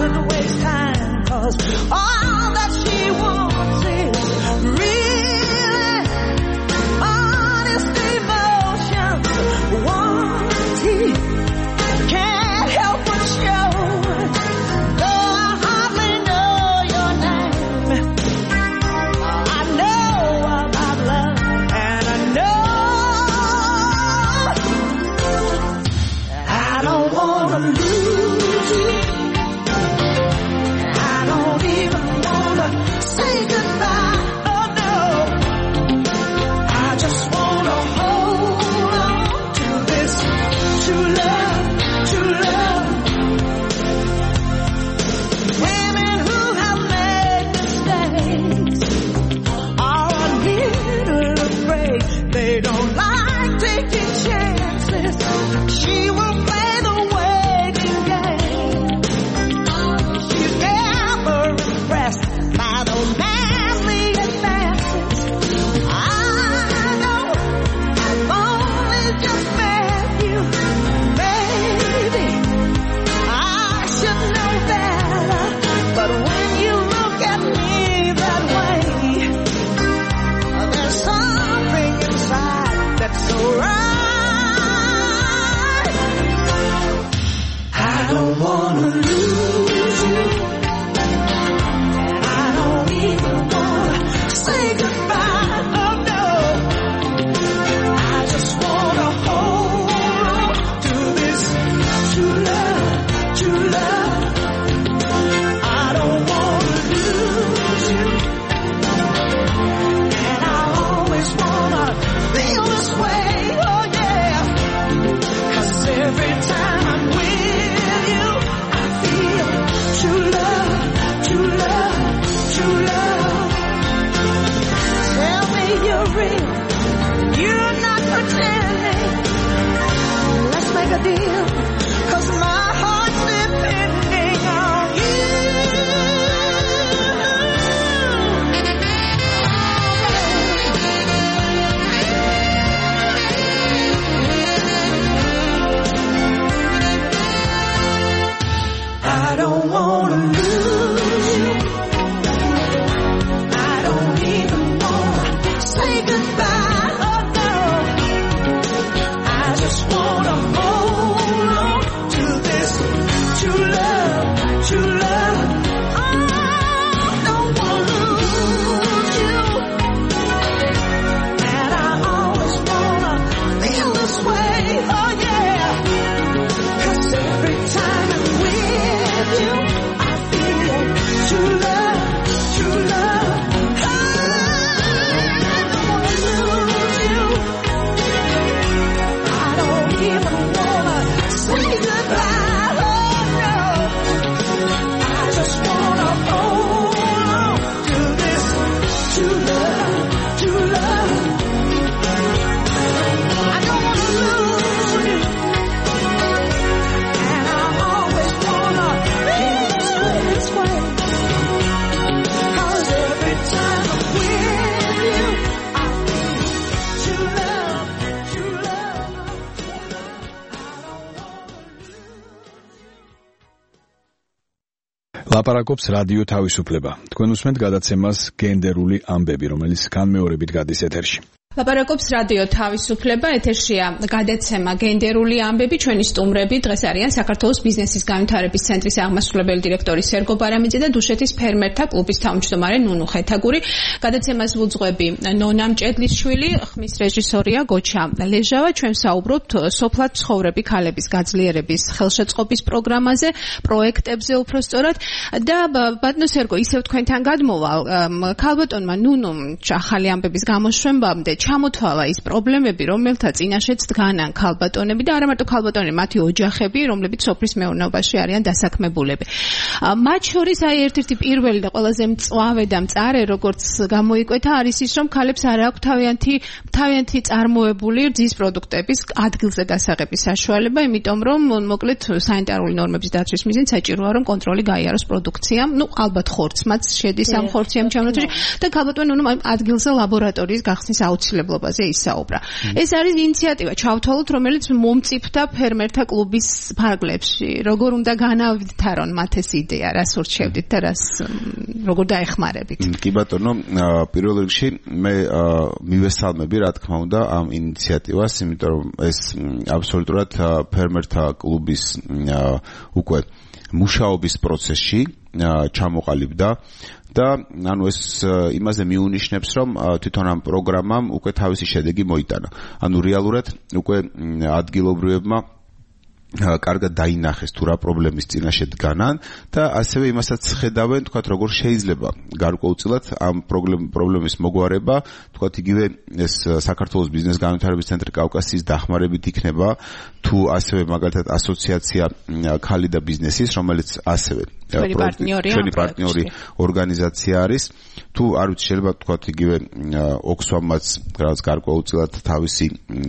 [SPEAKER 3] ლაპარაკობს რადიო თავისუფლება. თქვენ უსმენთ გადაცემას გენდერული ამბები, რომელიც განმეორებით გადის ეთერში.
[SPEAKER 4] ლაპარაკობს რადიო თავისუფლება, ეთერშია გადაცემა გენდერული ამბები. ჩვენი სტუმრები დღეს არიან საქართველოს ბიზნესის განვითარების ცენტრის აღმასრულებელი დირექტორი სერგო ბარამიძე და დუშეთის ფერმერთა კლუბის თავმჯდომარე ნუნუ ხეთაგური. გადაცემას ვუძღვები ნონა მჭედლიშვილი, ხმის რეჟისორია გოჩა ლეჟავა. ჩვენ საუბრობთ სოფლად ცხოვრები ქალების გაძლიერების ხელშეწყობის პროგრამაზე, პროექტებზე უпростоრად და ბატონო სერგო, ისევ თქვენთან გადმოვალ ქალბატონმა ნუნუმ ახალი ამბების გამოშვებამდე ჩამოთვალა ის პრობლემები, რომელთა წინაშეც დგანან ქალბატონები და არა მარტო ქალბატონები, მათი ოჯახები, რომლებიც სოფლის მეურნეობაში არიან დასაქმებულები. მათ შორის ერთ-ერთი პირველი და ყველაზე მწვავე და მწარე, როგორც გამოიკვეთა, არის ის, რომ ქალებს არ აქვს თავიანთი წარმოებული რძის პროდუქტების ადგილზე დასაღების საშუალება, იმიტომ რომ მოკლედ სანიტარული ნორმების დაცვის მიზნით საჭიროა, რომ კონტროლი გაიაროს პროდუქციამ, ალბათ ხორცმაც შედის ამ ხორციამ ჩამოთვლაში და ქალბატონი ადგილზე ლაბორატორიის გახსნის აუცილებლობაზე ისაუბრა. ეს არის ინიციატივა, ჩავთვალოთ, რომელიც მომწიფდა ფერმერთა კლუბის ფარგლებში. როგორ უნდა განავითარონ მათ ეს იდეა, რას ურჩევდით და როგორ დაეხმარებით?
[SPEAKER 6] კი ბატონო, პირველ რიგში მე მივესალმები, რა თქმა უნდა, ამ ინიციატივას, იმიტომ რომ ეს აბსოლუტურად ფერმერთა კლუბის უკვე მუშაობის პროცესში ჩამოყალიბდა და ეს იმაზე მიუნიშნებს, რომ თვითონ ამ პროგრამამ უკვე თავისი შედეგი მოიტანა. რეალურად უკვე ადგილობრივებმა კარგად დაინახეს თუ რა პრობლემის წინაშე დგანან და ასევე იმასაც ხედავენ, თქვათ, როგორ შეიძლება გარკვეულწილად ამ პრობლემის მოგვარება, თქვათ, იგივე ეს საქართველოს ბიზნეს განვითარების ცენტრი კავკასიის დახმარებით იქნება, თუ ასევე მაგალითად ასოციაცია ქალი და ბიზნესის, რომელიც ასევე ჩვენი პარტნიორი ორგანიზაცია არის, თუ არ ვიცი, შეიძლება თქვათ, იგივე ოქსვამაც რაღაც გარკვეულწილად თავისი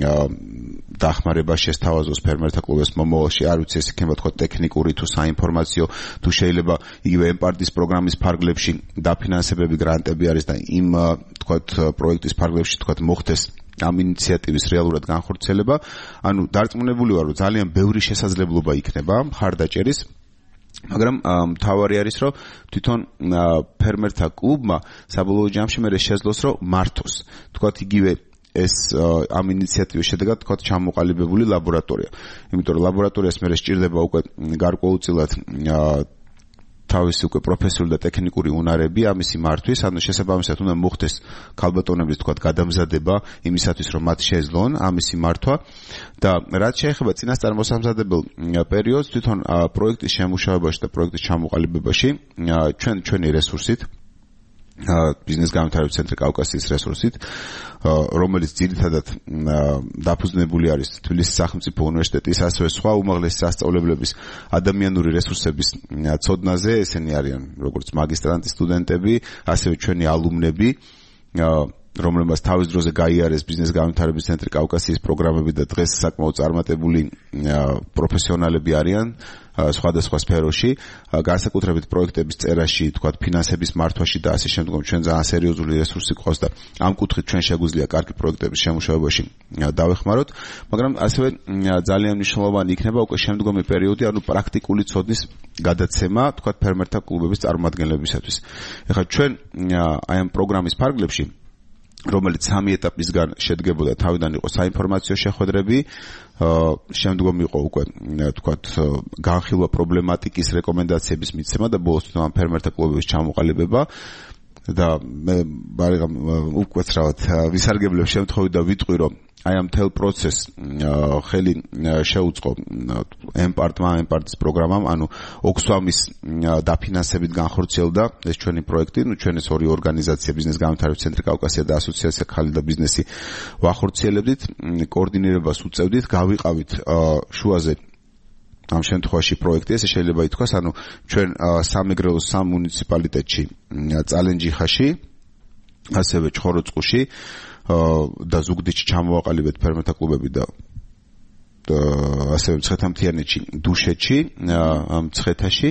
[SPEAKER 6] დახმარება შესთავაზოს ფერმერთა კლუბის მომავალში, არ ვიცი, ეს იქნება თქვათ ტექნიკური თუ საინფორმაციო, თუ შეიძლება იგივე ემპარტის პროგრამის ფარგლებში დაფინანსებები, გრანტები არის და იმ თქვათ პროექტის ფარგლებში თქვათ მოხდეს ამ ინიციატივის რეალურად განხორციელება. დარწმუნებული ვარ, რომ ძალიან ბევრი შესაძლებლობა იქნება მხარდაჭერის, მაგრამ მთავარი არის, რომ თვითონ ფერმერთა კლუბმა საბოლოო ჯამში მე შეძლოს, რომ მართოს თქვათ იგივე ეს ამ ინიციატივის შედეგად თქვათ ჩამოყალიბებული ლაბორატორია. იმიტომ რომ ლაბორატორიას მე სჭირდება უკვე გარკვეულწილად თავისი უკვე პროფესიული და ტექნიკური უნარები ამისი მართვის, შესაბამისად უნდა მოხდეს ქალბატონების თქვათ გადამზადება იმისათვის, რომ მათ შეეძლონ ამისი მართვა და რაც შეეხება წინასწარ მოსამზადებელ პერიოდს, თვითონ პროექტის შემუშავებაში და პროექტის ჩამოყალიბებაში ჩვენი რესურსით ბიზნეს განვითარების ცენტრი კავკასიის რესურსით, რომელიც ძირითადად დაფუძნებული არის თბილისის სახელმწიფო უნივერსიტეტის, ასევე სხვა უმაღლესი სასწავლებლების ადამიანური რესურსების ცოდნაზე, ესენი არიან როგორც მაგისტრანტის სტუდენტები, ასევე ჩვენი ალუმნები, რომლებმაც თავის დროზე გაიარეს ბიზნეს განვითარების ცენტრი კავკასიის პროგრამები და დღეს საკმაოდ წარმატებული პროფესიონალები არიან სხვადასხვა სფეროში, განსაკუთრებით პროექტების წერაში, თქვათ, ფინანსების მართვაში და ასე შემდგომ. ჩვენ ძალიან სერიოზული რესურსი გვყავს და ამ კუთხით ჩვენ შეგვიძლია კარგი პროექტების შემუშავებაში დავეხმაროთ, მაგრამ ასევე ძალიან მნიშვნელოვანი იქნება უკვე შემდგომი პერიოდი, პრაქტიკული ცოდნის გადაცემა, თქვათ, ფერმერთა კლუბების წარმომადგენლებისათვის. ეხლა ჩვენ აი ამ პროგრამის ფარგლებში, რომელიც 3 ეტაპისგან შედგებოდა, თავიდან იყო საინფორმაციო შეხვედრები, შემდგომ იყო უკვე თქვათ განხილვა პრობლემატიკის რეკომენდაციების მიცემა და ბოლოს თვითონ ფერმერთა კლუბების ჩამოყალიბება და მე უკაცრავად ვისარგებლებ შემთხვევით და ვიტყვი, რომ აი ამ მთელ პროცესს ხელი შეუწყო ემპარტის პროგრამამ, ოქსვამის დაფინანსებით განხორციელდა ეს ჩვენი პროექტი, ჩვენს ორი ორგანიზაცია, ბიზნეს განვითარების ცენტრი კავკასია და ასოციაცია ქალი და ბიზნესი ვახორციელებდით, კოორდინირებას უწევდით, გავიყავით შუაზე ამ შემთხვევაში პროექტი, ესე შეიძლება ითქვას, ჩვენ სამეგრელოს სამ მუნიციპალიტეტში, წალენჯიხაში, ასევე ჩხოროწყუში და ზუგდიდში ჩამოვაყალიბეთ ფერმერთა კლუბები და ასევე მცხეთა-მთიანეთში, დუშეთში, მცხეთაში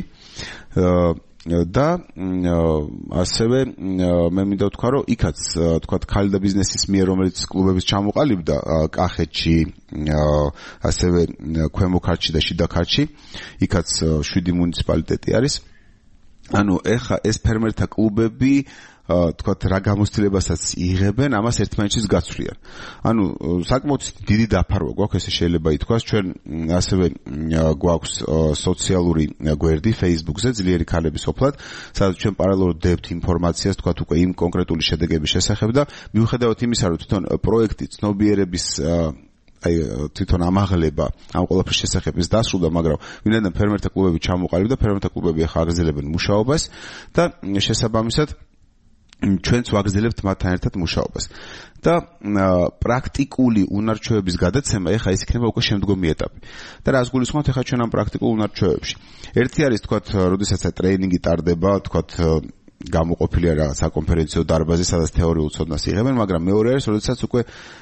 [SPEAKER 6] და ასევე მე მინდა ვთქვა, რომ იქაც თქვათ ქალი და ბიზნესის მიერ, რომელიც კლუბების ჩამოყალიბდა კახეთში, ასევე ქვემო ქართლში და შიდა ქართლში, იქაც 7 მუნიციპალიტეტი არის. ანუ ეხა ეს ფერმერთა კლუბები თქვათ რა გამოცდილებასაც იღებენ, ამას ერთმანეთშიც გაცვლიან. ანუ საკმაოდ დიდი დაფარვა გვაქვს, ესე შეიძლება ითქვას, ჩვენ ასევე გვაქვს სოციალური გვერდი Facebook-ზე, ძლიერი ქალების ოფლად, სადაც ჩვენ პარალელურად დებთ ინფორმაციას, თქვათ უკვე იმ კონკრეტული შედეგების შესახებ და მიუხედავად იმისა, რომ თვითონ პროექტი ცნობიერების თვითონ ამაღლება ამ ყველაფრის შესახებ ის დასრულდა, მაგრამ ვინაიდან ფერმერთა კლუბები ჩამოყალიბდა, ფერმერთა კლუბები ახლა აგრძელებენ მუშაობას და შესაბამისად ჩვენც ვაგრძელებთ მათთან ერთად მუშაობას. და პრაქტიკული უნარჩვევების გადაცემა ეხა ის იქნება უკვე შემდგომი ეტაპი. და რას გულისხმობთ ეხა ჩვენ ამ პრაქტიკულ უნარჩვევებში? ერთი არის თქვათ, როდესაც ტრეინინგი ტარდება, თქვათ გამოყოფილია რა საკონფერენციო დარბაზი, სადაც თეორიულ ცოდნას იღებენ, მაგრამ მეორე არის, როდესაც უკვე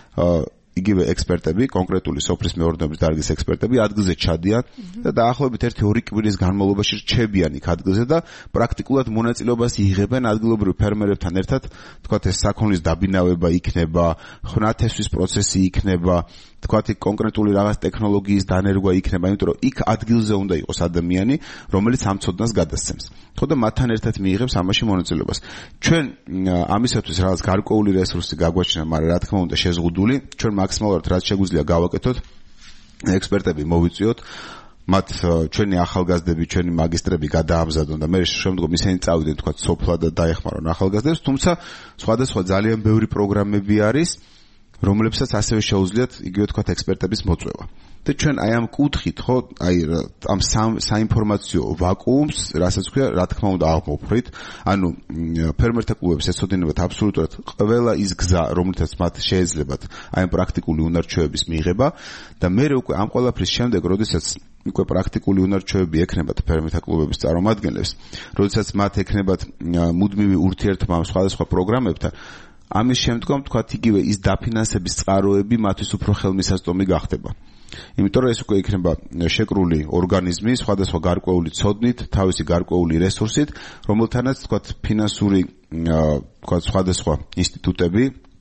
[SPEAKER 6] იგივე ექსპერტები, კონკრეტული სოფლის მეურნეობის დარგის ექსპერტები ადგილზე ჩადიან და დაახლოებით 1-2 კვირის განმავლობაში რჩებიან იქ ადგილზე და პრაქტიკულად მონაწილეობას იღებენ ადგილობრივ ფერმერებთან ერთად, თქვათ ეს საქონლის დაბინავება იქნება, ხვნათესვის პროცესი იქნება, თქვათ იქ კონკრეტული რაღაც ტექნოლოგიის დანერგვა იქნება, იმიტომ რომ იქ ადგილზე უნდა იყოს ადამიანი, რომელიც ამ ცოდნას გადასცემს. ხო და მათთან ერთად მიიღებს ამაში მონაწილეობას. ჩვენ ამისათვის რაღაც გარკვეული რესურსი გაგვაჩნია, მაგრამ რა თქმა უნდა შეზღუდული, ჩვენ მაქსიმალურად რაც შეგვიძლია გავაკეთოთ, ექსპერტები მოვიწვიოთ, მათ ჩვენი ახალგაზრდები, ჩვენი მაგისტრები გადაამზადონ და მე შემდგომ ისინი წავიდნენ თქვათ სოფლად და დაეხმარონ ახალგაზრდებს, თუმცა სხვადასხვა ძალიან ბევრი პროგრამები არის, რომლებსაც ასევე შეუძლიათ იგივე თქვათ ექსპერტების მოწვევა. და ჩვენ აი ამ კუთხით, ხო, აი ამ საინფორმაციო ვაკუუმს, რასაც ქვია, რა თქმა უნდა აღმოფხვრით, ანუ ფერმერთა კლუბებს ეცოდინებათ აბსოლუტურად ყველა ის გზა, რომლითაც მათ შეეძლებათ აი ამ პრაქტიკული უნარჩვევების მიღება და მე უკვე ამ ყველაფრის შემდეგ, როდესაც უკვე პრაქტიკული უნარჩვევები ექნებათ ფერმერთა კლუბების წარმომადგენლებს, როდესაც მათ ექნებათ მუდმივი ურთიერთობა სხვადასხვა პროგრამებთან, ამის შემდგომ თქვათ იგივე ის დაფინანსების წყაროები მათთვის უფრო ხელმისაწვდომი გახდება. იმიტომ რომ ეს უკვე იქნება შეკრული ორგანიზმი, სხვადასხვა გარკვეული ცოდნით, თავისი გარკვეული რესურსით, რომელთანაც თქვათ ფინანსური თქვათ სხვადასხვა ინსტიტუტები,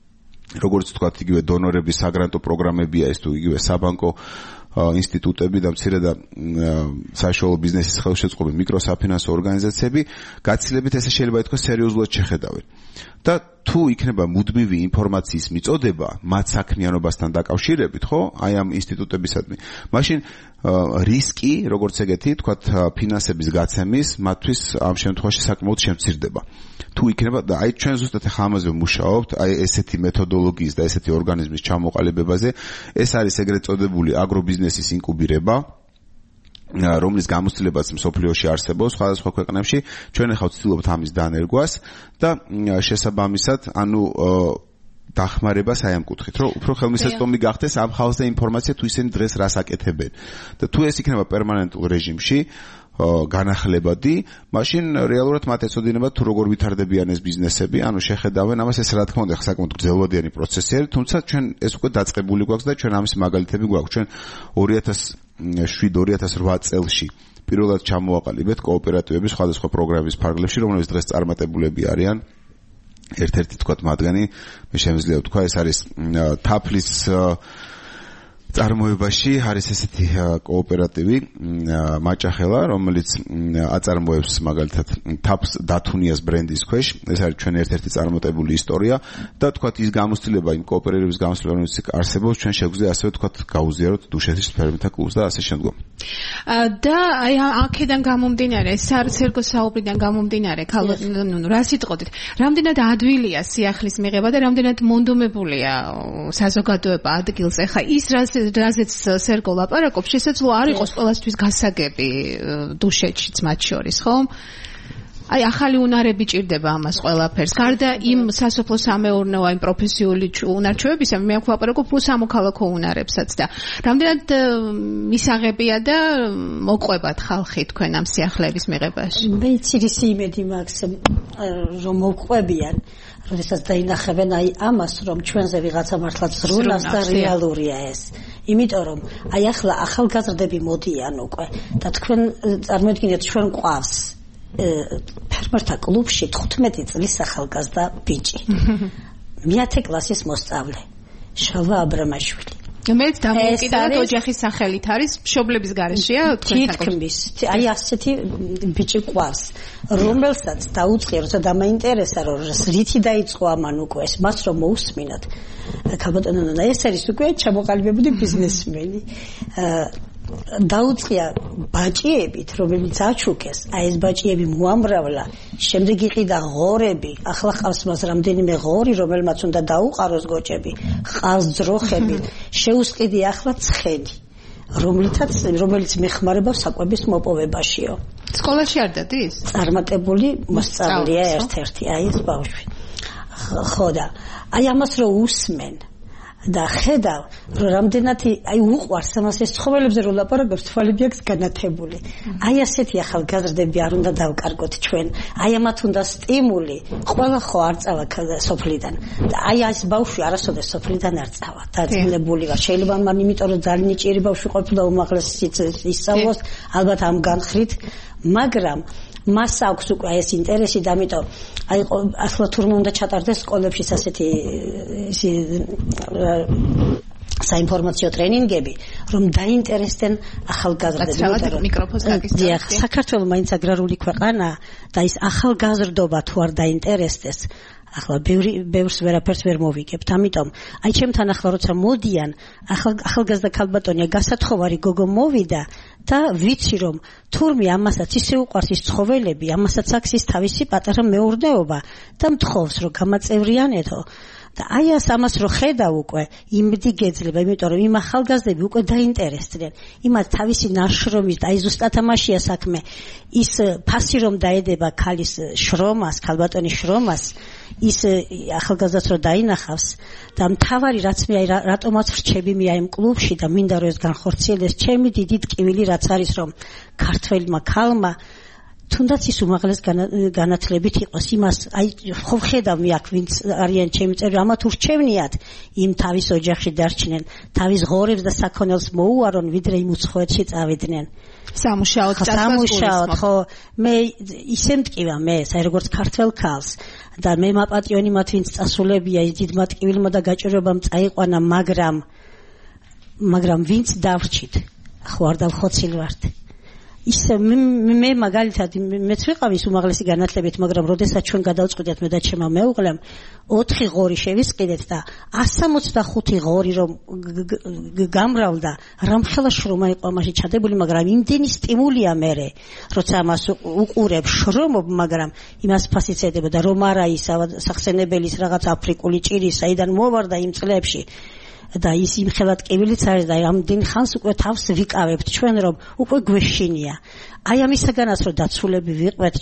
[SPEAKER 6] როგორც თქვათ იგივე დონორების საგრანტო პროგრამებია ეს თუ იგივე საბანკო ინსტიტუტები და მცირე და საშუალო ბიზნესის ხელშეწყობი მიკროსაფინანსო ორგანიზაციები გაცილებით ესე შეიძლება ითქვას სერიოზულად შეხედავენ. და თუ იქნება მუდმივი ინფორმაციის მიწოდება მათ საქმიანობასთან დაკავშირებით, ხო, აი ამ ინსტიტუტებისადმი, მაშინ რისკი, როგორც ეგეთი, თქვათ ფინანსების გაცემის მათთვის ამ შემთხვევაში საკმაოდ შემცირდება. თუ იქნება და აი ჩვენ ზუსტად ახლა ამაზე ვმუშაობთ, აი ესეთი მეთოდოლოგიის და ესეთი ორგანიზმის ჩამოყალიბებაზე, ეს არის ეგრეთ წოდებული აგრობიზნესის ინკუბირება, რომლის გამოცდილებაც მსოფლიოში არსებობს სხვადასხვა ქვეყნებში, ჩვენ ახლა ვცდილობთ ამის დანერგვას და შესაბამისად, ანუ დახმარებას აი ამ კუთხით, რომ უფრო ხელმისაწვდომი გახდეს ამ ხალხზე ინფორმაცია თუ ისინი დღეს რას აკეთებენ. და თუ ეს იქნება პერმანენტულ რეჟიმში, განახლებადი, მაშინ რეალურად მათ ეცოდინებათ თუ როგორ ვითარდებიან ეს ბიზნესები, ანუ შეხედავენ ამას, ეს რა თქმა უნდა საკმაოდ გრძელვადიანი პროცესი არის, თუმცა ჩვენ ეს უკვე დაწყებული გვაქვს და ჩვენ ამის მაგალითები გვაქვს. ჩვენ 2007-2008 წელში პირველად ჩამოვაყალიბეთ კოოპერატივების სხვადასხვა პროგრამების ფარგლებში, რომლებიც დღეს წარმატებულები არიან. ერთ-ერთი თქვათ მათგანი, მე შემიძლია ვთქვა, ეს არის თაფლის წარმოებაში არის ესეთი კოოპერატივი მაჭახელა, რომელიც აწარმოებს მაგალითად თაფს დათუნიას ბრენდის ქვეშ, ეს არის ჩვენ ერთ-ერთი წარმატებული ისტორია და თქვათ ის გამოცდილება, იმ კოოპერატივის გამოცდილება, რომელიც არსებობს, ჩვენ შეგვიძლია ასევე თქვათ გაუზიაროთ დუშეთის ფერმერთა კლუბს და ასე შემდგომ.
[SPEAKER 4] და აი აქედან გამომდინარე, საერთო საუბრიდან გამომდინარე, ხალხო, რა სიტყვით, რამდენად ადვილია სიახლის მიღება და რამდენად მონდომებულია საზოგადოება ადგილზე, ხა ის რაზეც სერგო ლაპარაკობს, შესაძლოა არ იყოს ყველასთვის გასაგები დუშეთშიც მათ შორის, ხო? აი ახალი უნარები ჭირდება ამას ყველაფერს. გარდა იმ სასოფლო სამეურნეო აი პროფესიული უნარჩვევებისა, მე აქ ვაპარაკობ სამოქალაქო უნარებსაც და რამდენად მისაღებია და მოყვებათ ხალხი თქვენ ამ სიახლეების მიღებაში.
[SPEAKER 7] მე იცის იმედი მაქვს, რომ მოყვებიან, როდესაც დაინახებენ აი ამას, რომ ჩვენზე ვიღაცა მართლაც ზრუნავს და რეალურია ეს. იმიტომ რომ აი ახლა ახალგაზრდები მოდიან უკვე და თქვენ წარმოიდგინეთ ჩვენ ყავს ფერმერთა კლუბში 15 წლის ახალგაზრდა ბიჭი. 10 კლასის მოსწავლე. შალვა აბრამაშვილი.
[SPEAKER 4] მეც დამოუკიდებლად ოჯახის სახელით არის მშობლების გარეშეა
[SPEAKER 7] თითქმის აი ასეთი ბიჭი ყავს რომელსაც დაუწყია როცა დამაინტერესა რომ რითი დაიწყო ამან უკვე ეს მას რომ მოусმინათ ქალბატონო და ეს არის უკვე ჩამოყალიბებული ბიზნესმენი დაუწყია ბაჭიებით რომელიც აჩუქეს აი ეს ბაჭიები მოამრავლა შემდეგ იყიდა ღორები ახლა ყავს მას რამდენიმე ღორი რომელმაც უნდა დაუყაროს გოჭები ყავს ძროხები შეუსყიდი ახლა ცხენი რომელიც მეხმარება საკვების მოპოვებაშიო
[SPEAKER 4] სკოლაში არ დადის
[SPEAKER 7] წარმატებული მოსწავლეა ერთ-ერთი აი ეს ბავშვი ხო და აი ამას რო უსმენ და ხედავ რომ რამდენად აი უყვარს ამას ეს ცხოველებზე რო ლაპარაკობს თვალები აქვს განათებული აი ასეთი ახალგაზრდები არ უნდა დავკარგოთ ჩვენ აი ამათ უნდა სტიმული ყველა ხო არ წავა სოფლიდან და აი ეს ბავშვი არასოდეს სოფლიდან არ წავა დაძინებული ვარ შეიძლება მან იმიტომ რომ ძალიან ჭირი ბავშვი ყოფილა უმაღლესი ისწავლოს ალბათ ამ განხრით მაგრამ მას აქვს უკვე ეს ინტერესი და ამიტომ აი ახლა თურმე უნდა ჩატარდეს სკოლებში ასეთი საინფორმაციო ტრენინგები რომ დაინტერესდნენ ახალგაზრდები
[SPEAKER 4] მიკროფონს გაგისწრებთ
[SPEAKER 7] საქართველოს მაინც აგრარული ქვეყანაა და ის ახალგაზრდობა თუ არ დაინტერესდეს ახლა ბევრს ვერაფერს ვერ მოვიგებთ ამიტომ აი ჩემთან ახლა როცა მოდიან ახალგაზრდა ქალბატონია გასათხოვარი გოგო მოვიდა და ვიცი რომ თურმე ამასაც ისე უყვარს ის ცხოველები ამასაც აქვს ის თავისი პატარა მეურნეობა და მთხოვს რომ გამაწევრიანეთო და აი ამას რო ხედავ უკვე იმედი გეძლება იმიტომ რომ იმ ახალგაზრდები უკვე დაინტერესდნენ იმათ თავისი ნაშრომის და აი ზუსტად ამაშია საქმე ის ფასი რომ დაედება ქალის შრომას ქალბატონის შრომას ის ახალგაზრდას რო დაინახავს და მთავარი რაც მე აი რატომაც რჩები მე აი იმ კლუბში და მინდა რომ ეს განხორციელდეს ჩემი დიდი ტკივილი რაც არის რომ ქართველმა ქალმა თუნდაც ის უმაღლეს განათლებით იყოს იმას აი ხო ხედავ მე აქ ვინც არიან ჩემი წევრი ამათ ურჩევნიათ იმ თავის ოჯახში დარჩნენ თავის ღორებს და საქონელს მოუარონ ვიდრე იმ უცხოეთში წავიდნენ სამუშაოდ ხო მე ისე მტკივა მე აი როგორც ქართველ ქალს და მე მაპატიონი მათ ვინც წასულებია ის დიდმა ტკივილმა და გაჭირვებამ წაიყვანა მაგრამ ვინც დავრჩით ხო არ დავხოცილ ვართ ისე მე მაგალითად მეც ვიყავ ის უმაღლესი განათლებით მაგრამ როდესაც ჩვენ გადავწყვიტეთ მე და ჩემმა მეუღლემ 4 ღორი შევისყიდეთ და 165 ღორი რომ გამრავლდა რამხელა შრომა იყო მასში ჩადებული მაგრამ იმდენი სტიმულია მე როცა მას უყურებ შრომობ მაგრამ იმას ფასიც ედება და რომ არა ის სახსენებელის რაღაც აფრიკული ჭირი საიდან მოვარდა იმ წლებში და ის იმ ხელად კივილიც არის და ამდენ ხანს უკვე თავს ვიკავებთ ჩვენ რომ უკვე გვეშინია აი ამისაგანაც რომ დაცულები ვიყვეთ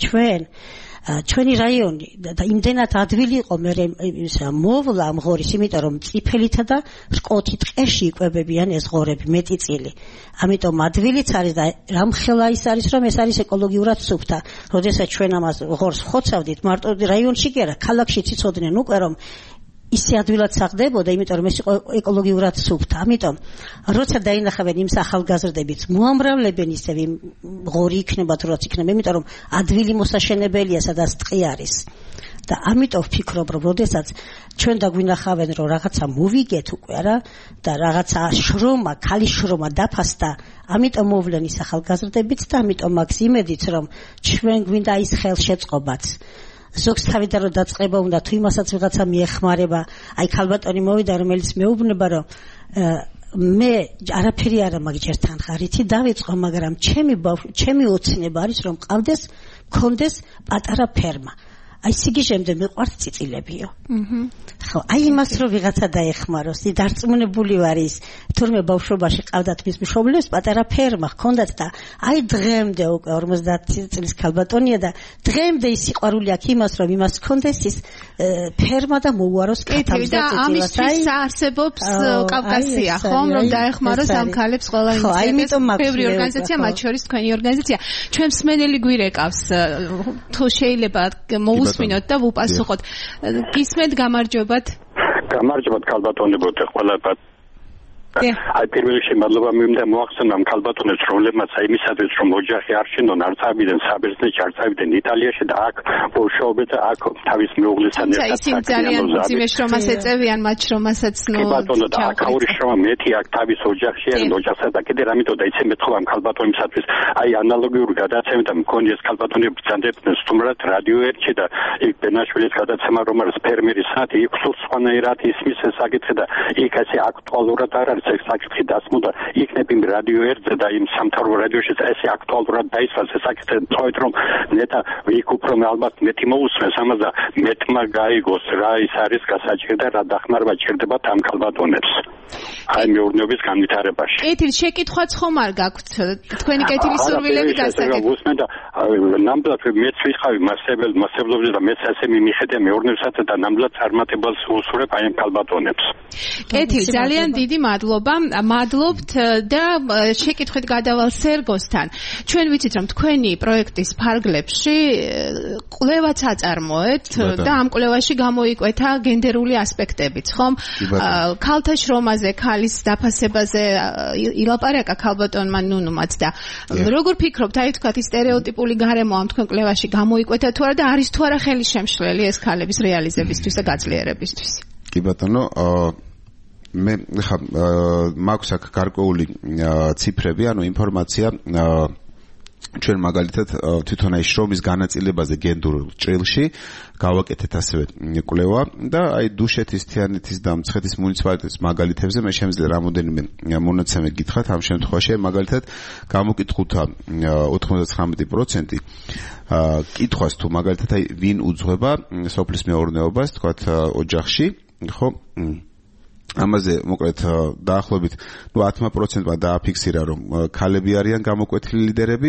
[SPEAKER 7] ჩვენი რაიონი და იმდენად ადვილი იყო მე ისა მოვლა ამ ღორის იმიტომ რომ წიფელითა და რკოთი ტყეში იკვებებიან ეს ღორები მეტი წილი ამიტომ ადვილიც არის და რამხელა ის არის რომ ეს არის ეკოლოგიურად სუფთა როდესაც ჩვენ ამას ღორს ხოცავდით მარტო რაიონში კი არა ქალაქშიც იცოდნენ უკვე რომ ისე ადვილად საღდებოდა, იმიტომ რომ ეს იყო ეკოლოგიურად სუფთა. ამიტომ როცა დაინახავენ იმ ახალგაზრდებს, მოამრავლებენ ისე ღორი იქნება თუ რაც იქნება, იმიტომ რომ ადვილი მოსაშენებელია, სადაც ტყი არის. და ამიტომ ვფიქრობ, რომ როდესაც ჩვენ დაგვინახავენ, რომ რაღაცა მოვიგეთ უკვე, არა, და რაღაცა შრომა, ქალის შრომა დაფასდა, ამიტომ მოვლენ ის ახალგაზრდებიც და ამიტომ მაქვს იმედიც, რომ ჩვენ გვინდა ის ხელშეწყობაც. ზოგს თავიდან რომ დაწყება უნდა თუ იმასაც ვიღაცა მიეხმარება აი ქალბატონი მოვიდა რომელიც მეუბნება რომ მე არაფერი არა მაგ ჯერთან ხარითი დავიწყო მაგრამ ჩემი ოცნება არის რომ მქონდეს პატარა ფერმა აი სიგიჟემდე მიყვარს წიწილებიო ხო აი იმას რომ ვიღაცა დაეხმაროს ი დარწმუნებული ვარ ის თურმე ბავშვობაში ყავდათ მის მშობლებს პატარა ფერმა ჰქონდათ და აი დღემდე უკვე 50 წლის ქალბატონია და დღემდე ის სიყვარული აქვს იმას რომ იმას ჰქონდეს ის ფერმა და მოუაროს კეთილს და
[SPEAKER 4] ამისთვის არსებობს კავკასია ხომ რომ დაეხმაროს ამ ქალებს ყველა ინიციატივა ბევრი ორგანიზაცია მათ შორის თქვენი ორგანიზაცია ჩვენ მსმენელი გვირეკავს თუ შეიძლება მოვუსმინოთ და ვუპასუხოთ. გისმენთ გამარჯობათ.
[SPEAKER 8] გამარჯობათ ქალბატონებო და ყველა აი პირველ რიგში მადლობა მინდა მოახსენო ამ ქალბატონებს, რომლებმაც აი მისადეთ რომ ოჯახი არ შენდონ, არ წავიდნენ საბერძნეთში, არ წავიდნენ იტალიაში და აქ ბოლშოვებთ აქ თავის მეუღლესთან ერთად
[SPEAKER 4] ისინი ძალიან მძიმე შრომას ეწევიან, მათ შრომასაც
[SPEAKER 8] კი ბატონო და აქაური შრომა მეტი აქ თავის ოჯახში ან ოჯახსა და კიდე რამითო და იცი მეთქვა ამ ქალბატონებისათვის აი ანალოგიური გადაცემა და მქონდეს ქალბატონები ბრძანდებდნენ სტუმრად რადიო 1-ში და იქ ბენაშვილის გადაცემა რომ არის ფერმერის საათი იქ სულ სხვანაირად ისმის ეს საკითხი და იქ ასე აქტუალურად არ არის ეს საკითხი დასმოდა იქნებ იმ რადიო 1-ზე და იმ სამთავრობო რადიოში ესე აქტუალურად დაისვას ეს საკითხი თქოეთ რომ ნეტა იქ უფრო ალბათ მეტი მოусმეს ამას და მეტმა გაიგოს რა ის არის გასაჭირი და რა დახმარება ჭირდება ამ ქალბატონებს აი მეურნეობის განვითარებაში.
[SPEAKER 4] კეთილ შეკითხვაც ხომ არ გაქვთ თქვენი კეთილი სურვილები გასაგებ.
[SPEAKER 8] უსმენ და ნამდვილად მეც ვიხავი მასშტაბებზე და მეც ასე მიმიხედე მეურნეობსაც და ნამდვილად წარმატებელს უსურებ აი ამ ქალბატონებს.
[SPEAKER 4] კეთილ ძალიან დიდი მადლობა. მადლობთ და შეკითხვით გადავალ სერგოსთან. ჩვენ ვიცით რომ თქვენი პროექტის ფარგლებში კვლევაც აწარმოეთ და ამ კვლევაში გამოიკვეთა გენდერული ასპექტებიც, ხომ? ქალთა შრომაზე, ქალის დაფასებაზე ილაპარაკა ქალბატონმა ნუნუმაც და როგორ ფიქრობთ, აი თქვათ ის სტერეოტიპული გარემო ამ თქვენ კვლევაში გამოიკვეთა თუ არა და არის თუ არა ხელი შემშლელი ეს ქალების რეალიზებისთვის და გაძლიერებისთვის?
[SPEAKER 6] კი ბატონო, მე ხა მაქვს აქ გარკვეული ციფრები, ანუ ინფორმაცია ჩვენ მაგალითად თვითონ აი შრომის განაწილებაზე გენდერულ ჭრილში გავაკეთეთ ასევე კვლევა და აი დუშეთის, თიანეთის და მცხეთის მუნიციპალიტეტის მაგალითებზე მე შემიძლია რამოდენიმე მონაცემი გითხრათ ამ შემთხვევაში მაგალითად გამოკითხულთა 99% კითხვას თუ მაგალითად აი ვინ უძღვება სოფლის მეურნეობას თქვათ ოჯახში ხო ამაზე მოკლედ დაახლოებით 10%-მა დააფიქსირა რომ ქალები არიან გამოკვეთილი ლიდერები,